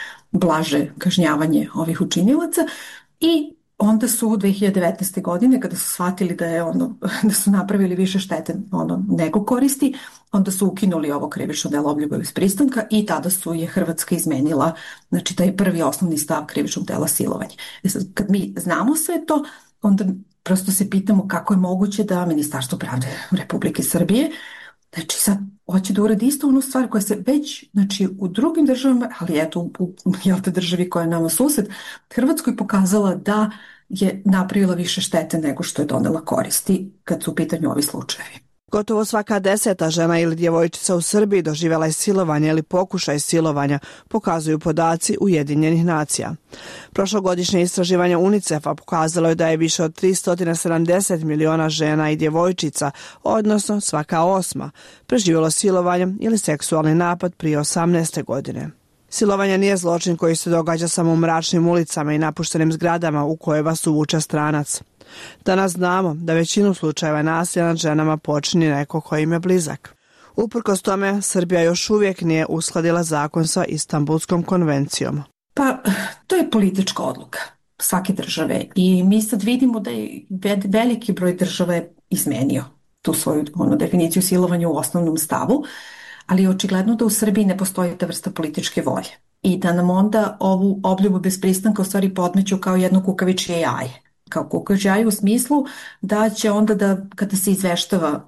blaže kažnjavanje ovih učinilaca i onda su 2019. godine, kada su shvatili da su napravili više štete nego koristi, onda su ukinuli ovo krivično delo obljuba bez pristanka i tada je Hrvatska izmenila, znači taj prvi osnovni stav krivičnog dela silovanja. Kad mi znamo sve to, onda prosto se pitamo kako je moguće da Ministarstvo pravde Republike Srbije, znači sad hoće da uradi isto onu stvar koja se već, znači u drugim državama, ali eto u državi koja je nama sused, Hrvatskoj pokazala da je napravila više štete nego što je donela koristi kad su u pitanju ovi slučajevi. Gotovo svaka 10. žena ili djevojčica u Srbiji doživjela je silovanje ili pokušaj silovanja, pokazuju podaci Ujedinjenih nacija. Prošlogodišnje istraživanje UNICEF-a pokazalo je da je više od 370 miliona žena i djevojčica, odnosno svaka 8, preživjelo silovanje ili seksualni napad prije 18. godine. Silovanje nije zločin koji se događa samo u mračnim ulicama i napuštenim zgradama u koje vas uvuče stranac. Danas znamo da većinu slučajeva nasilja nad ženama počini neko ko im je blizak. Uprkos tome, Srbija još uvijek nije uskladila zakon sa Istanbulskom konvencijom. Pa, to je politička odluka svake države i mi sad vidimo da je veliki broj država je izmenio tu svoju definiciju silovanja u osnovnom stavu, ali je očigledno da u Srbiji ne postoji ta vrsta političke volje i da nam onda ovu obljubu bez pristanka u stvari podmeću kao jedno kukavičje jaje. Kao kukavičje jaje u smislu da će onda da kada se izveštava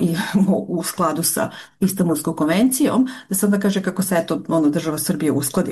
u skladu sa Istanbulskom konvencijom, da se onda kaže kako se država Srbije uskladila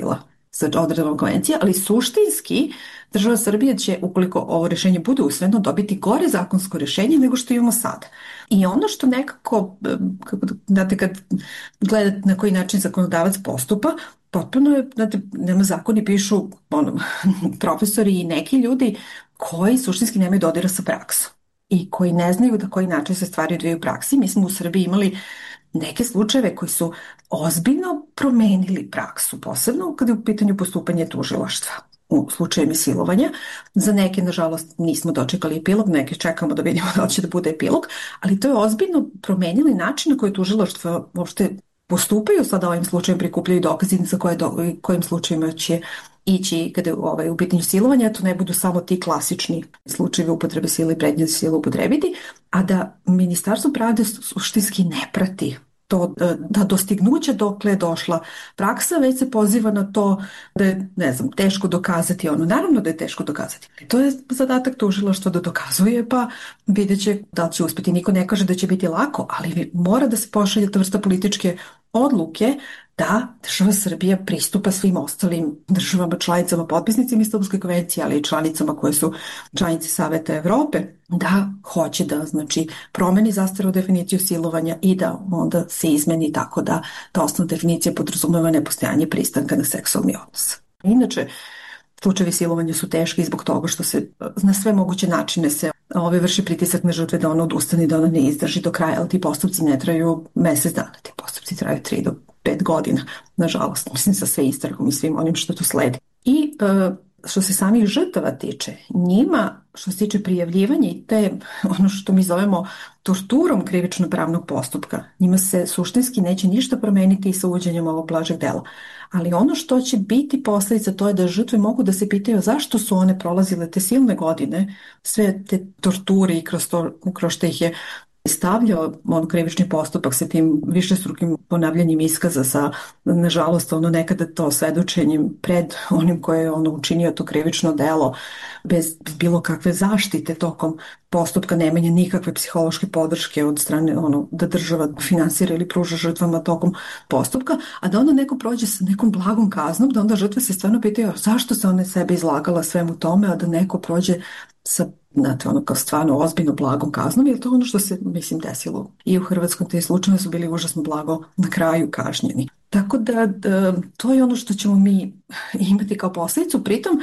sa odredbom konvencije, ali suštinski država Srbije će, ukoliko ovo rješenje bude usvojeno, dobiti gore zakonsko rješenje nego što imamo sada. I ono što nekako, znate, kad gledate na koji način zakonodavac postupa, potpuno je, znate, nema zakoni, pišu profesori i neki ljudi koji suštinski nemaju dodira sa praksom i koji ne znaju da koji način se stvari odvijaju u praksi. Mi smo u Srbiji imali neke slučajeve koji su ozbiljno promenili praksu, posebno kada je u pitanju postupanje tužilaštva u slučaju silovanja. Za neke, nažalost, nismo dočekali epilog, neke čekamo da vidimo da će da bude epilog, ali to je ozbiljno promenili način na koji tužilaštvo uopšte postupaju. Sada ovim slučajem prikupljaju dokazi za kojim slučajima će ići kada je u pitanju silovanja, to ne budu samo ti klasični slučajevi upotrebe sile i pretnje sile upotrebiti, a da Ministarstvo pravde suštinski ne prati to, da dostignuće dokle je došla praksa, već se poziva na to da je, ne znam, teško dokazati ono. Naravno da je teško dokazati. To je zadatak tužilaštva da dokazuje, pa vidjet će da će uspjeti. Niko ne kaže da će biti lako, ali mora da se pošalje ta vrsta političke odluke da država Srbija pristupa svim ostalim državama, članicama, potpisnicima Istanbulske konvencije, ali i članicama koje su članice Saveta Evrope, da hoće da, znači, promeni zastaru definiciju silovanja i da onda se izmeni tako da ta osnovna definicija podrazumeva nepostojanje pristanka na seksualni odnos. Inače, slučajevi silovanja su teški zbog toga što se na sve moguće načine se vrši pritisak na žrtve da ona odustane, da ona ne izdrži do kraja, ali ti postupci ne traju mesec dana, ti postupci traju 3 do 5 godina, nažalost, mislim, sa sve istragom i svim onim što tu sledi. I što se samih žrtava tiče, njima, što se tiče prijavljivanja i te, ono što mi zovemo torturom krivično-pravnog postupka, njima se suštinski neće ništa promeniti i sa uvođenjem ovog blažeg dela. Ali ono što će biti posljedica, to je da žrtve mogu da se pitaju zašto su one prolazile te silne godine, sve te torture i kroz što ih je stavljao krivični postupak sa tim višestrukim ponavljanjem iskaza, sa, nažalost, nekada to svedočenjem pred onim koje je učinio to krivično delo, bez bilo kakve zaštite tokom postupka, nemanja nikakve psihološke podrške od strane da država finansira ili pruža žrtvama tokom postupka, a da onda neko prođe sa nekom blagom kaznom, da onda žrtve se stvarno pitaju zašto se ona sebe izlagala svemu tome, a da neko prođe sa, znate, kao stvarno ozbiljno blagom kaznom, jer to ono što se, mislim, desilo i u Hrvatskom, te slučajeve su bili užasno blago na kraju kažnjeni. Tako da to je ono što ćemo mi imati kao posljedicu. Pritom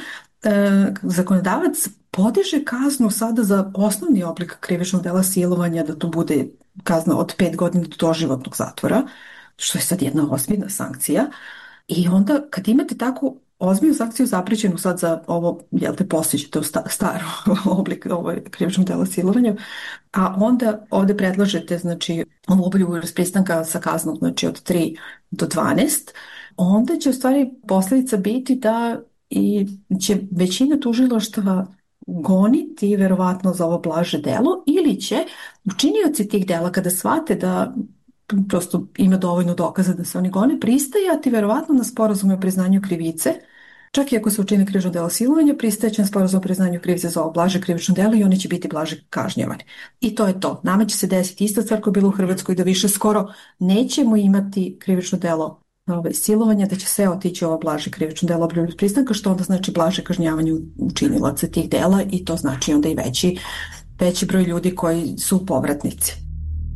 zakonodavac podiže kaznu sada za osnovni oblik krivičnog dela silovanja, da to bude kazna od 5 godina do doživotnog zatvora, što je sad jedna ozbiljna sankcija. I onda kad imate takvu ozbiljnu sankciju zapričenu sad za ovo, postići to staro oblik krivičnog dela silovanja, a onda ovdje predlažete, znači, ovu obljubu pristanka sa kaznom, znači, od 3 do 12, onda će u stvari posljedica biti da i će većina tužilaštva goniti verovatno za ovo blaže delo, ili će učinioci tih dela, kada shvate da prosto ima dovoljno dokaza da se oni gone, pristajati verovatno na sporazume o priznanju krivice. Čak i ako se učini krivično delo silovanja, pristajeće na sporazum o priznanju krivice za ovo blaže krivično delo i oni će biti blaže kažnjavani. I to je to. Nama će se desiti ista stvar koja je bila u Hrvatskoj, da više skoro nećemo imati krivično delo silovanja, da će sve otići ovo blaže krivično delo obljubljenog pristanka, što onda znači blaže kažnjavanje učinilaca tih dela i to znači onda i veći broj ljudi koji su povratnici.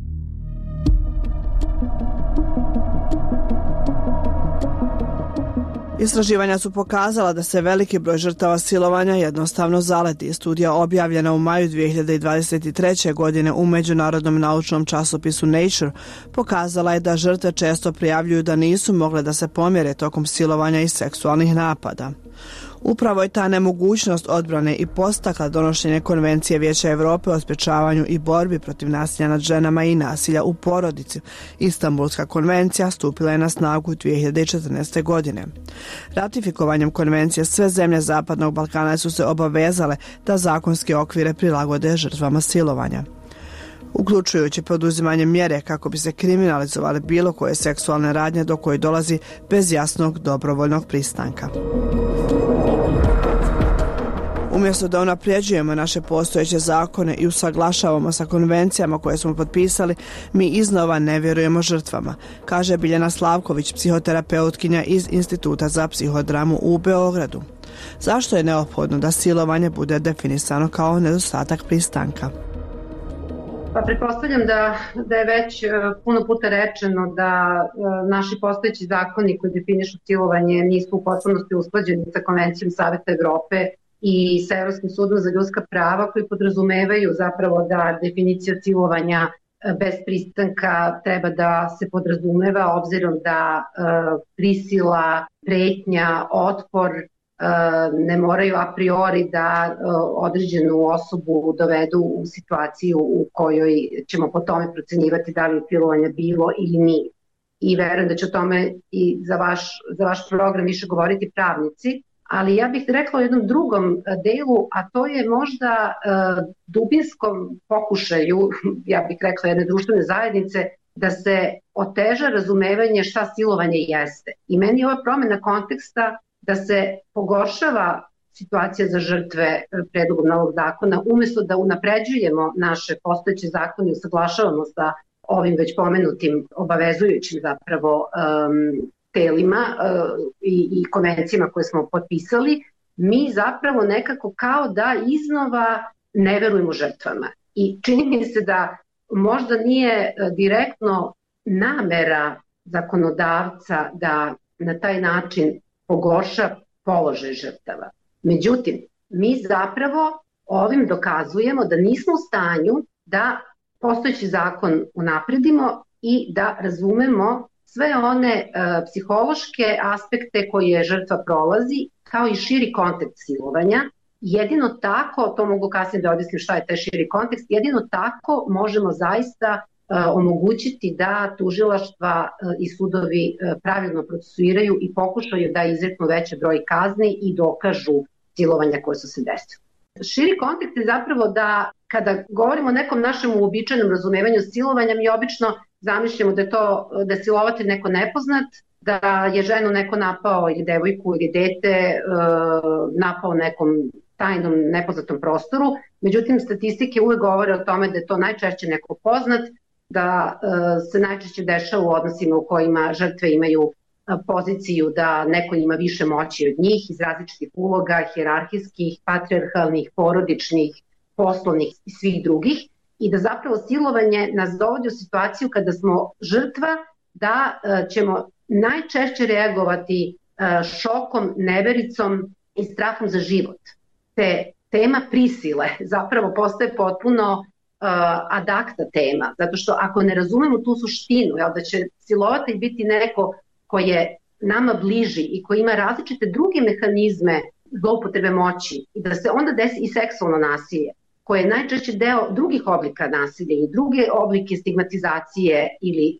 Istraživanja su pokazala da se veliki broj žrtava silovanja jednostavno zaleti. Studija objavljena u maju 2023. godine u međunarodnom naučnom časopisu Nature pokazala je da žrtve često prijavljuju da nisu mogle da se pomjere tokom silovanja i seksualnih napada. Upravo je ta nemogućnost odbrane i podstakla donošenje Konvencije Vijeća Evrope o sprječavanju i borbi protiv nasilja nad ženama i nasilja u porodici. Istanbulska konvencija stupila je na snagu 2014. godine. Ratifikovanjem konvencije sve zemlje Zapadnog Balkana su se obavezale da zakonske okvire prilagode žrtvama silovanja, uključujući poduzimanje mjere kako bi se kriminalizovale bilo koje seksualne radnje do koje dolazi bez jasnog dobrovoljnog pristanka. U Umjesto da unapređujemo naše postojeće zakone i usaglašavamo sa konvencijama koje smo potpisali, mi iznova ne vjerujemo žrtvama, kaže Biljana Slavković, psihoterapeutkinja iz Instituta za psihodramu u Beogradu. Zašto je neophodno da silovanje bude definisano kao nedostatak pristanka? Pa pretpostavljam da je već puno puta rečeno da naši postojeći zakoni koji definišu silovanje nisu u potpunosti usklađeni sa Konvencijom Saveta Evrope i sa Evropskim sudom za ljudska prava, koji podrazumevaju zapravo da definicija silovanja bez pristanka treba da se podrazumeva, obzirom da prisila, pretnja, otpor ne moraju a priori da određenu osobu dovedu u situaciju u kojoj ćemo po tome procenjivati da li je silovanje bilo ili nije. I verujem da će o tome i za vaš program više govoriti pravnici, ali ja bih rekla o jednom drugom delu, a to je možda dubinskom pokušaju, ja bih rekla jedne društvene zajednice, da se oteža razumevanje šta silovanje jeste. I meni je ova promjena konteksta da se pogoršava situacija za žrtve predlogom novog zakona, umjesto da unapređujemo naše postojeće zakone i usaglašavamo sa ovim već pomenutim obavezujućim zapravo telima i konvencijama koje smo potpisali, mi zapravo nekako kao da iznova ne verujemo žrtvama. I čini mi se da možda nije direktno namera zakonodavca da na taj način pogorša položaj žrtava. Međutim, mi zapravo ovim dokazujemo da nismo u stanju da postojeći zakon unapredimo i da razumemo sve one psihološke aspekte koje žrtva prolazi, kao i širi kontekst silovanja. Jedino tako, to mogu kasnije da objasnim šta je taj širi kontekst, jedino tako možemo zaista omogućiti da tužilaštva i sudovi pravilno procesuiraju i pokušaju da izreknu veći broj kazni i dokažu silovanja koje su se desile. Širi kontekst je zapravo da kada govorimo o nekom našem uobičajenom razumevanju silovanja, mi obično zamišljamo da je silovatelj neko nepoznat, da je ženu neko napao ili devojku ili dete napao nekom tajnom nepoznatom prostoru. Međutim, statistike uvek govore o tome da je to najčešće neko poznat, da se najčešće dešava u odnosima u kojima žrtve imaju poziciju da neko ima više moći od njih iz različitih uloga, hijerarhijskih, patrijarhalnih, porodičnih, poslovnih i svih drugih, i da zapravo silovanje nas dovodi u situaciju kada smo žrtva, da ćemo najčešće reagovati šokom, nevericom i strahom za život. Te tema prisile zapravo postaje potpuno ad acta tema, zato što ako ne razumemo tu suštinu, da će silovatelj biti neko koji je nama bliži i koji ima različite druge mehanizme zloupotrebe moći i da se onda desi i seksualno nasilje, koje je najčešće deo drugih oblika nasilja i druge oblike stigmatizacije ili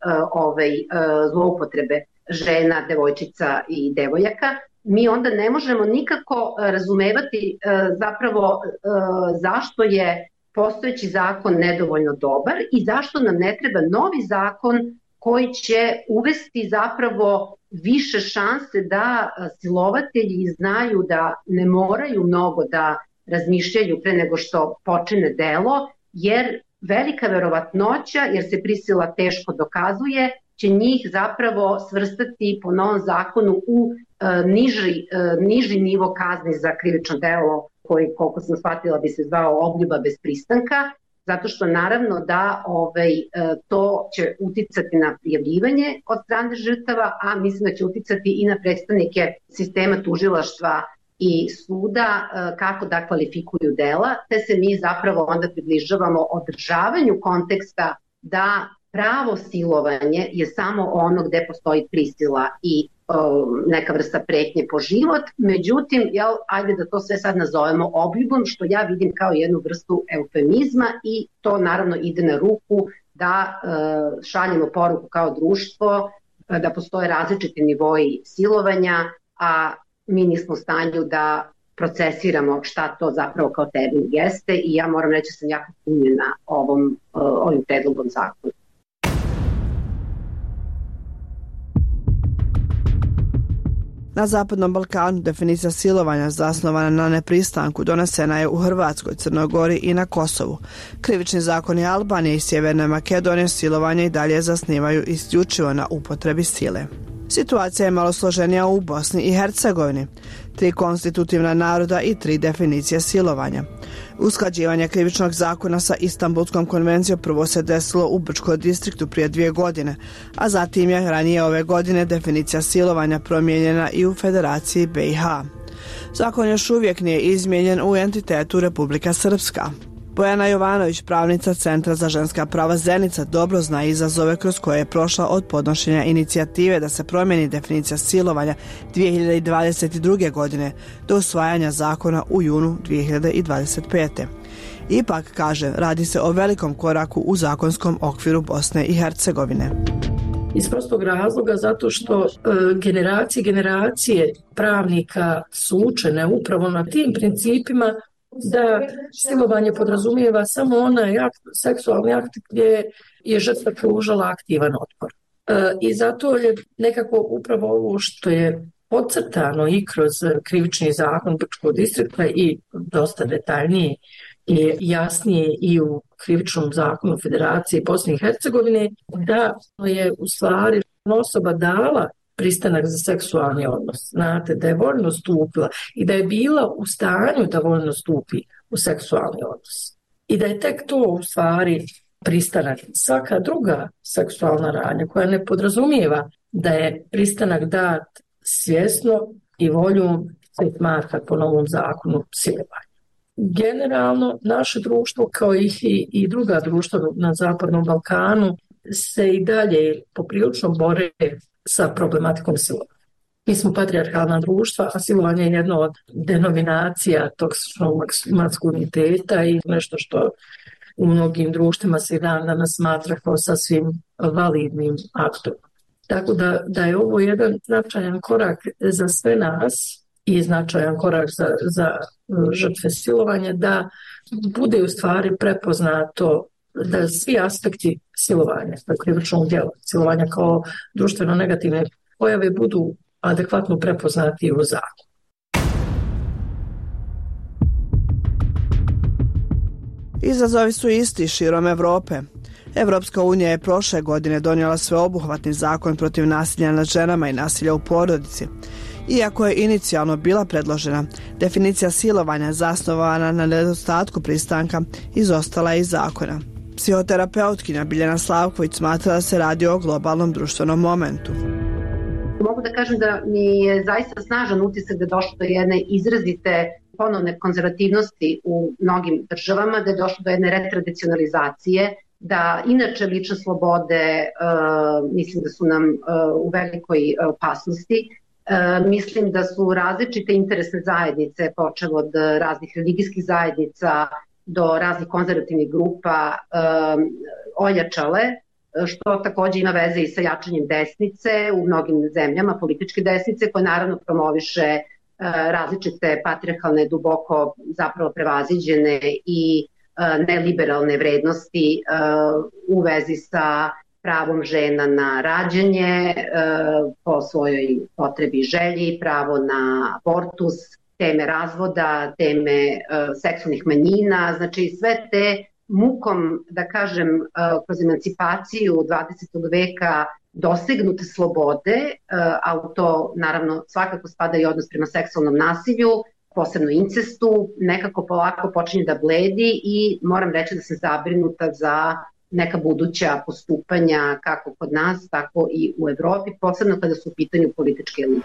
zloupotrebe žena, devojčica i devojaka, mi onda ne možemo nikako razumevati zapravo zašto je postojeći zakon nedovoljno dobar i zašto nam ne treba novi zakon koji će uvesti zapravo više šanse da silovatelji znaju da ne moraju mnogo da razmišljaju pre nego što počine delo, jer velika verovatnoća, jer se prisila teško dokazuje, će njih zapravo svrstati po novom zakonu u niži nivo kazni za krivično delo koji, koliko sam shvatila, bi se zvao obljuba bez pristanka, zato što naravno da to će uticati na prijavljivanje od strane žrtava, a mislim da će uticati i na predstavnike sistema tužilaštva i suda kako da kvalifikuju dela, te se mi zapravo onda približavamo održavanju konteksta da pravo silovanje je samo ono gde postoji prisila i neka vrsta pretnje po život. Međutim, ajde da to sve sad nazovemo obljubom, što ja vidim kao jednu vrstu eufemizma i to naravno ide na ruku da šaljemo poruku kao društvo da postoje različiti nivoji silovanja, a mi nismo u stanju da procesiramo šta to zapravo kao termin jeste i ja moram reći da sam jako punjena ovim predlogom zakona. Na Zapadnom Balkanu definicija silovanja zasnovana na nepristanku donesena je u Hrvatskoj, Crnoj Gori i na Kosovu. Krivični zakoni Albanije i Sjeverne Makedonije silovanje i dalje zasnivaju isključivo na upotrebi sile. Situacija je malo složenija u Bosni i Hercegovini. 3 konstitutivna naroda i 3 definicije silovanja. Usklađivanje krivičnog zakona sa Istanbulskom konvencijom prvo se desilo u Brčkom distriktu prije 2 godine, a zatim je ranije ove godine definicija silovanja promijenjena i u Federaciji BiH. Zakon još uvijek nije izmijenjen u entitetu Republika Srpska. Bojana Jovanović, pravnica Centra za ženska prava Zenica, dobro zna izazove kroz koje je prošla od podnošenja inicijative da se promijeni definicija silovanja 2022. godine do usvajanja zakona u junu 2025. Ipak, kaže, radi se o velikom koraku u zakonskom okviru Bosne i Hercegovine. Iz prostog razloga zato što generacije pravnika su učene upravo na tim principima da silovanje podrazumijeva samo onaj seksualni akt gdje je žrtva pružala aktivan otpor. I zato je nekako upravo ovo što je podcrtano i kroz krivični zakon Brčkog distrikta i dosta detaljnije i jasnije i u krivičnom zakonu Federacije Bosne i Hercegovine, da je u stvari osoba dala pristanak za seksualni odnos. Znate, da je voljno stupila i da je bila u stanju da voljno stupi u seksualni odnos. I da je tek to u stvari pristanak. Svaka druga seksualna radnja koja ne podrazumijeva da je pristanak dat svjesno i voljom se smatra po novom zakonu silovanja. Generalno, naše društvo kao i druga društva na Zapadnom Balkanu se i dalje poprilično bore sa problematikom silovanja. Mi smo patrijarhalna društva, a silovanje je jedna od denominacija toksičnog maskuliniteta i nešto što u mnogim društvima se dan danas smatra kao sasvim validnim aktom. Tako da je ovo jedan značajan korak za sve nas i značajan korak za žrtve silovanja, da bude u stvari prepoznato da svi aspekti silovanja, krivičnog djela, silovanja kao društveno negativne pojave budu adekvatno prepoznati u zakonu. Izazovi su isti širom Evrope. Evropska unija je prošle godine donijela sveobuhvatni zakon protiv nasilja nad ženama i nasilja u porodici. Iako je inicijalno bila predložena, definicija silovanja zasnovana na nedostatku pristanka izostala je iz zakona. Psihoterapeutkinja Biljana Slavković smatra da se radi o globalnom društvenom momentu. Mogu da kažem da mi je zaista snažan utisak da je došlo do jedne izrazite ponovne konzervativnosti u mnogim državama, da je došlo do jedne retradicionalizacije, da inače lične slobode mislim da su nam u velikoj opasnosti. Mislim da su različite interesne zajednice, počev od raznih religijskih zajednica do raznih konzervativnih grupa, ojačale, što također ima veze i sa jačanjem desnice u mnogim zemljama, političke desnice, koje naravno promoviše različite patrijarhalne, duboko zapravo prevaziđene i neliberalne vrednosti u vezi sa pravom žena na rađanje po svojoj potrebi i želji, pravo na abortus, teme razvoda, teme seksualnih manjina, znači sve te mukom, da kažem, kroz emancipaciju 20. veka dosegnute slobode, a u to naravno svakako spada i odnos prema seksualnom nasilju, posebno incestu, nekako polako počinje da bledi i moram reći da sam zabrinuta za neka buduća postupanja kako kod nas, tako i u Evropi, posebno kada su u pitanju političke elite.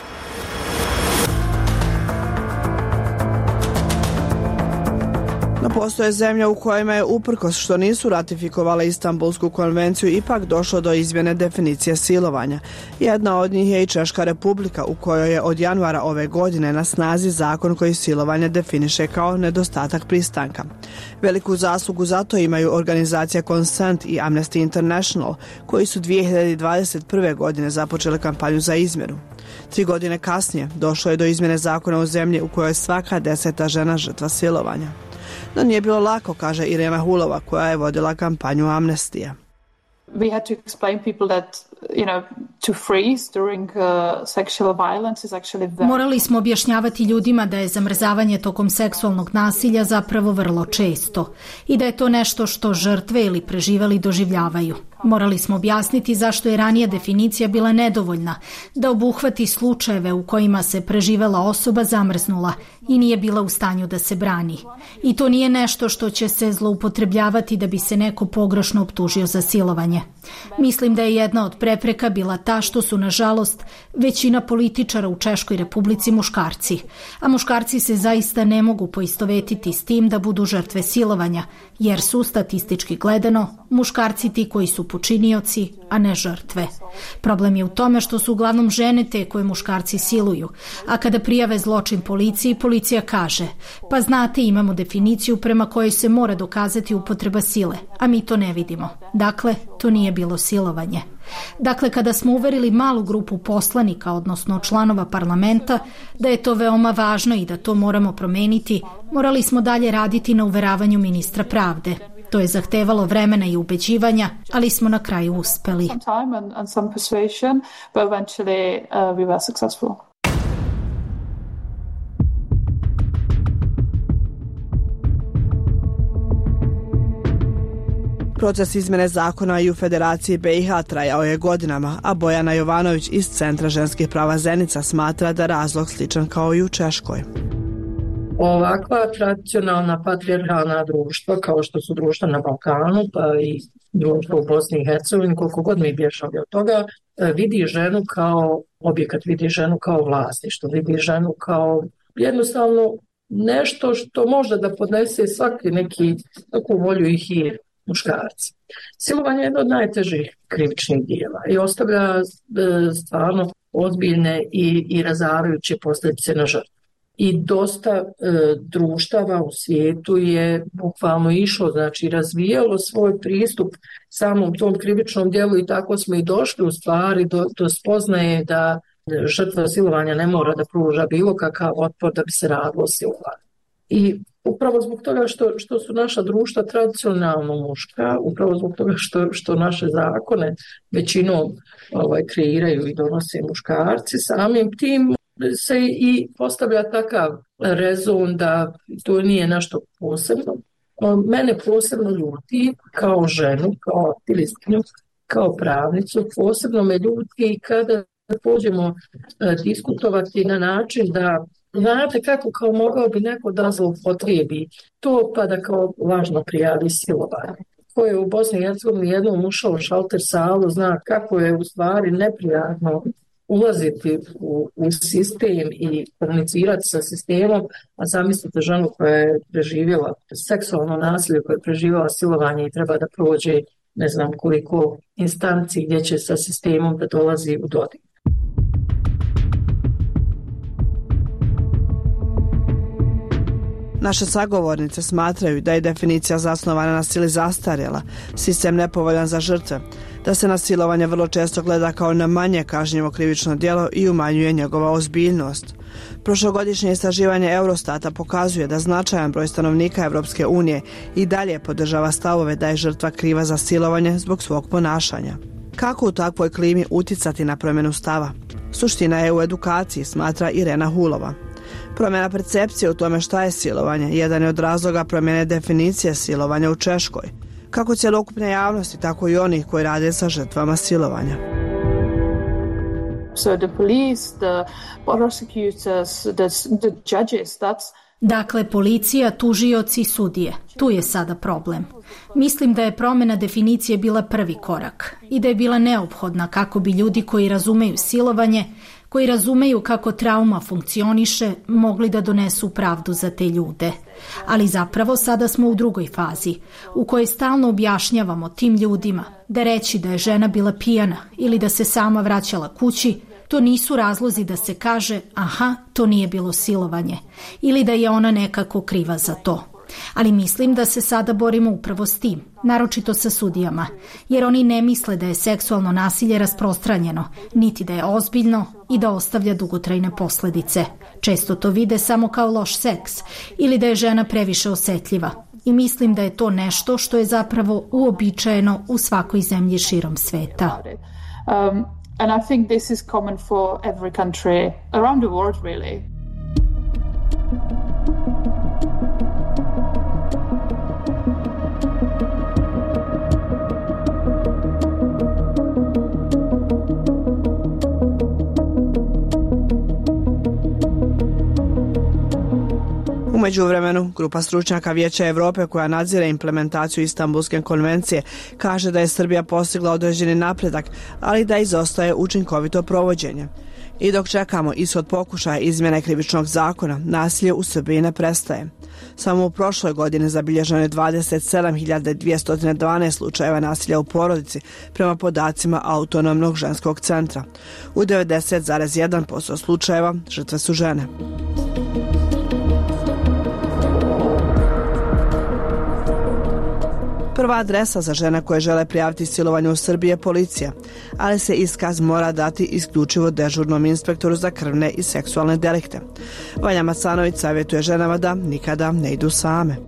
No postoje zemlje u kojima je uprkos što nisu ratifikovale Istanbulsku konvenciju ipak došlo do izmjene definicije silovanja. Jedna od njih je i Češka Republika u kojoj je od januara ove godine na snazi zakon koji silovanje definiše kao nedostatak pristanka. Veliku zaslugu za to imaju organizacija Consent i Amnesty International koji su 2021. godine započele kampanju za izmjenu. 3 godine kasnije došlo je do izmjene zakona u zemlji u kojoj je svaka 10. žena žrtva silovanja. No nije bilo lako, kaže Irena Hulova, koja je vodila kampanju Amnestija. We had to explain people that, to freeze during sexual violence is actually very... Morali smo objašnjavati ljudima da je zamrzavanje tokom seksualnog nasilja zapravo vrlo često i da je to nešto što žrtve ili preživeli doživljavaju. Morali smo objasniti zašto je ranija definicija bila nedovoljna, da obuhvati slučajeve u kojima se preživela osoba zamrznula i nije bila u stanju da se brani. I to nije nešto što će se zloupotrebljavati da bi se neko pogrešno optužio za silovanje. Mislim da je jedna od prepreka bila ta što su, nažalost, većina političara u Češkoj Republici muškarci, a muškarci se zaista ne mogu poistovetiti s tim da budu žrtve silovanja, jer su, statistički gledano, muškarci ti koji su počinioci, a ne žrtve. Problem je u tome što su uglavnom žene te koje muškarci siluju, a kada prijave zločin policiji, policija kaže, pa znate, imamo definiciju prema kojoj se mora dokazati upotreba sile, a mi to ne vidimo. Dakle, to nije bilo silovanje. Dakle, kada smo uverili malu grupu poslanika, odnosno članova parlamenta, da je to veoma važno i da to moramo promeniti, morali smo dalje raditi na uveravanju ministra pravde. To je zahtevalo vremena i ubeđivanja, ali smo na kraju uspeli. Proces izmene zakona i u Federaciji BiH trajao je godinama, a Bojana Jovanović iz Centra ženskih prava Zenica smatra da razlog sličan kao i u Češkoj. Ovakva tradicionalna patrijarhalna društva, kao što su društva na Balkanu, pa i društvo u Bosni i Hercegovini, koliko god mi bježali od toga, vidi ženu kao objekat, vidi ženu kao vlasništvo, vidi ženu kao jednostavno nešto što može da podnese svaki neku volju i hir muškarci. Silovanje je jedno od najtežih krivičnih dijela i ostavlja stvarno ozbiljne i razarajuće posljedice na žrtvu. I dosta društava u svijetu je bukvalno išlo, znači razvijalo svoj pristup samom tom krivičnom dijelu i tako smo i došli u stvari do spoznaje da žrtva silovanja ne mora da pruža bilo kakav otpor da bi se radilo o silovanju. I upravo zbog toga što su naša društva tradicionalno muška, upravo zbog toga što naše zakone većinom kreiraju i donose muškarci, samim tim se i postavlja takav rezon da to nije nešto posebno. Mene posebno ljuti kao ženu, kao aktivistkinju, kao pravnicu, posebno me ljuti kada pođemo diskutovati na način da znate kako kao mogao bi neko da zloupotrijebi to pa da kao lažno prijavi silovanje. Ko je u Bosni i Hercegovini jednom ušao u šalter salu, zna kako je u stvari neprijatno ulaziti u sistem i komunicirati sa sistemom, a zamislite ženu koja je preživjela seksualno nasilje, koja je preživjela silovanje i treba da prođe ne znam koliko instanci gdje će sa sistemom da dolazi u dodir. Naše sagovornice smatraju da je definicija zasnovana na sili zastarjela, sistem nepovoljan za žrtve, da se na silovanje vrlo često gleda kao na manje kažnjivo krivično djelo i umanjuje njegova ozbiljnost. Prošlogodišnje istraživanje Eurostata pokazuje da značajan broj stanovnika Evropske unije i dalje podržava stavove da je žrtva kriva za silovanje zbog svog ponašanja. Kako u takvoj klimi uticati na promjenu stava? Suština je u edukaciji, smatra Irena Hulova. Promjena percepcije u tome šta je silovanje jedan je od razloga promjene definicije silovanja u Češkoj, kako cjelokupne javnosti, tako i onih koji rade sa žrtvama silovanja. So the police, the prosecutors, the judges, Dakle, policija, tužioci, sudije. Tu je sada problem. Mislim da je promjena definicije bila prvi korak i da je bila neophodna kako bi ljudi koji razumeju silovanje, koji razumeju kako trauma funkcioniše, mogli da donesu pravdu za te ljude. Ali zapravo sada smo u drugoj fazi, u kojoj stalno objašnjavamo tim ljudima da reći da je žena bila pijana ili da se sama vraćala kući, to nisu razlozi da se kaže, aha, to nije bilo silovanje, ili da je ona nekako kriva za to. Ali mislim da se sada borimo upravo s tim, naročito sa sudijama, jer oni ne misle da je seksualno nasilje rasprostranjeno, niti da je ozbiljno i da ostavlja dugotrajne posljedice. Često to vide samo kao loš seks ili da je žena previše osjetljiva. i mislim da je to nešto što je zapravo uobičajeno u svakoj zemlji širom sveta. And I think this is common for every country around the world, really. U međuvremenu, grupa stručnjaka Vijeća Evrope koja nadzire implementaciju Istanbulske konvencije kaže da je Srbija postigla određeni napredak, ali da izostaje učinkovito provođenje. I dok čekamo ishod pokušaja izmjene krivičnog zakona, nasilje u Srbiji ne prestaje. Samo u prošloj godini zabilježeno je 27.212 slučajeva nasilja u porodici prema podacima Autonomnog ženskog centra. U 90,1% slučajeva žrtve su žene. Prva adresa za žene koje žele prijaviti silovanje u Srbiji je policija, ali se iskaz mora dati isključivo dežurnom inspektoru za krvne i seksualne delikte. Vanja Macanović savjetuje ženama da nikada ne idu same.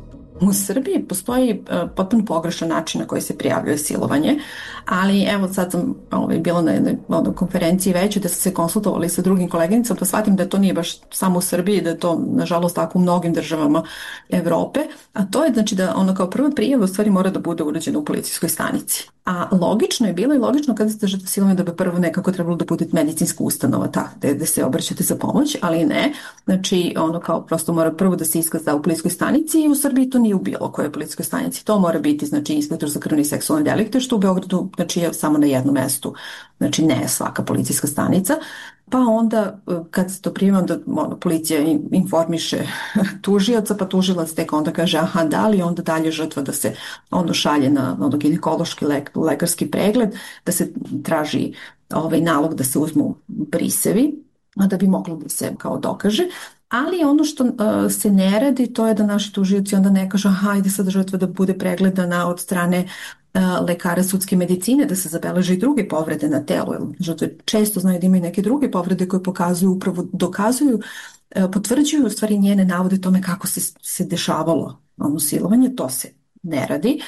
U Srbiji postoji potpuno pogrešan način na koji se prijavljuje silovanje, ali evo sad sam bila na jednoj konferenciji većoj da su se konsultovali sa drugim koleginicama, da shvatim da to nije baš samo u Srbiji, da je to nažalost tako u mnogim državama Evrope, a to je znači da ono kao prva prijava u stvari mora da bude urađena u policijskoj stanici. A logično je bilo i logično kada ste žrtva silovanja da bi prvo nekako trebalo da bude medicinska ustanova gde se obraćate za pomoć, ali ne. Znači ono kao prosto mora prvo da se iskaz da u policijskoj stanici i u Srbiji to nije u bilo kojoj policijskoj stanici. To mora biti znači inspektor za krvne i seksualne delikte, što u Beogradu znači je samo na jednom mestu. Znači ne svaka policijska stanica. Pa onda kad se to prima, onda policija informiše tužioca, pa tužilac tek onda kaže aha da li, onda dalje žrtva da se ono šalje na ginekološki lekarski pregled, da se traži nalog da se uzmu brisevi, a da bi moglo da se kao dokaže. Ali ono što se ne radi, to je da naši tužioci onda ne kažu hajde sad žrtva da bude pregledana od strane lekara sudske medicine, da se zabeleže i druge povrede na telu. Žrtve često znaju da imaju neke druge povrede koje pokazuju, upravo dokazuju, potvrđuju u stvari njene navode tome kako se dešavalo ono silovanje, to se ne radi.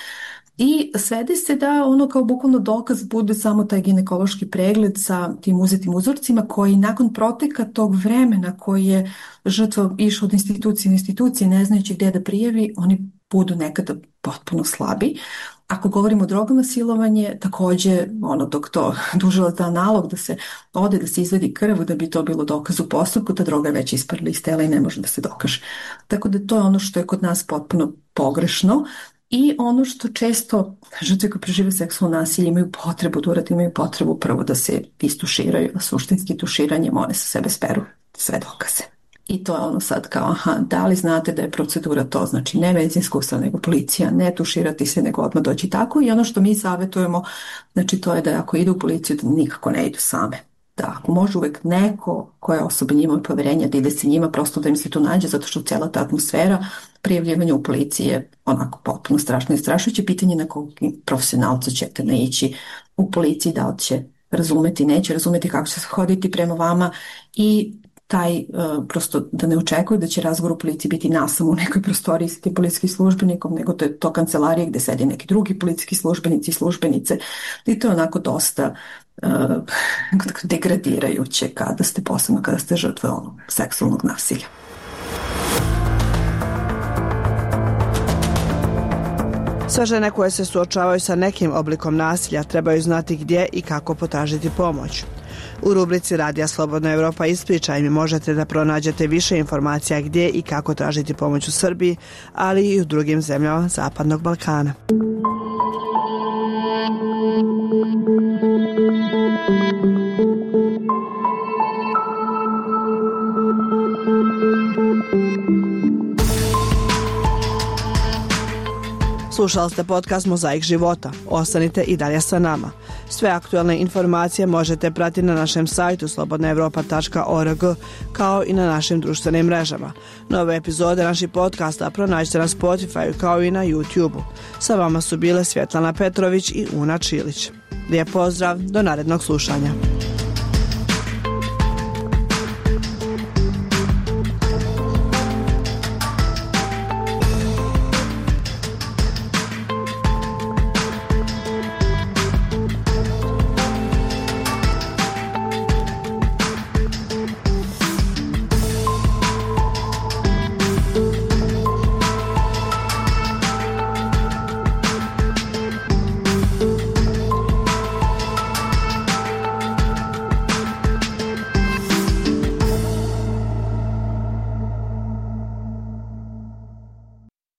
I svede se da ono kao bukvalno dokaz bude samo taj ginekološki pregled sa tim uzetim uzorcima koji nakon proteka tog vremena koji je žrtva išla od institucije u institucije ne znajući gdje da prijavi, oni budu nekada potpuno slabi. Ako govorimo o drogama, silovanje, također dok to tužilac da nalog da se ode, da se izvedi krv, da bi to bilo dokaz u postupku, ta droga je već isparila iz tela i ne može da se dokaže. Tako da to je ono što je kod nas potpuno pogrešno. I ono što često žrtve koje prežive seksualno nasilje imaju potrebu da urade, imaju potrebu prvo da se istuširaju, a suštinski tuširanjem one sa sebe speru sve dokaze. I to je ono sad kao, da li znate da je procedura to, znači ne medicinska ustanova, nego policija, ne tuširati se, nego odmah doći tako. I ono što mi savjetujemo, znači to je da ako idu u policiju, da nikako ne idu same. Da ako može uvek neko koja osoba njima poverenja da ide se njima, prosto da im se tu nađe, zato što cijela ta atmosfera prijavljivanja u policiji je onako potpuno strašno i strašujuće. Pitanje na kog profesionalca ćete naići u policiji, da li će razumeti, neće razumeti kako će se hoditi prema vama i taj prosto da ne očekuju da će razgovor u policiji biti nasamo u nekoj prostoriji sa tim policijskim službenikom, nego to je to kancelarija gde sedi neki drugi policijski službenici i službenice i to je onako dosta degradirajuće posebno kada ste žrtve seksualnog nasilja. Sve žene koje se suočavaju sa nekim oblikom nasilja trebaju znati gdje i kako potražiti pomoć. U rubrici Radija Slobodna Evropa Ispričaj mi možete da pronađete više informacija gdje i kako tražiti pomoć u Srbiji, ali i u drugim zemljama Zapadnog Balkana. Slušali ste podcast Mozaik života. Ostanite i dalje sa nama. Sve aktualne informacije možete pratiti na našem sajtu slobodnaevropa.org kao i na našim društvenim mrežama. Nove epizode naših podcasta pronađite na Spotify kao i na YouTube-u. Sa vama su bile Svjetlana Petrović i Una Čilić. Lijep pozdrav, do narednog slušanja.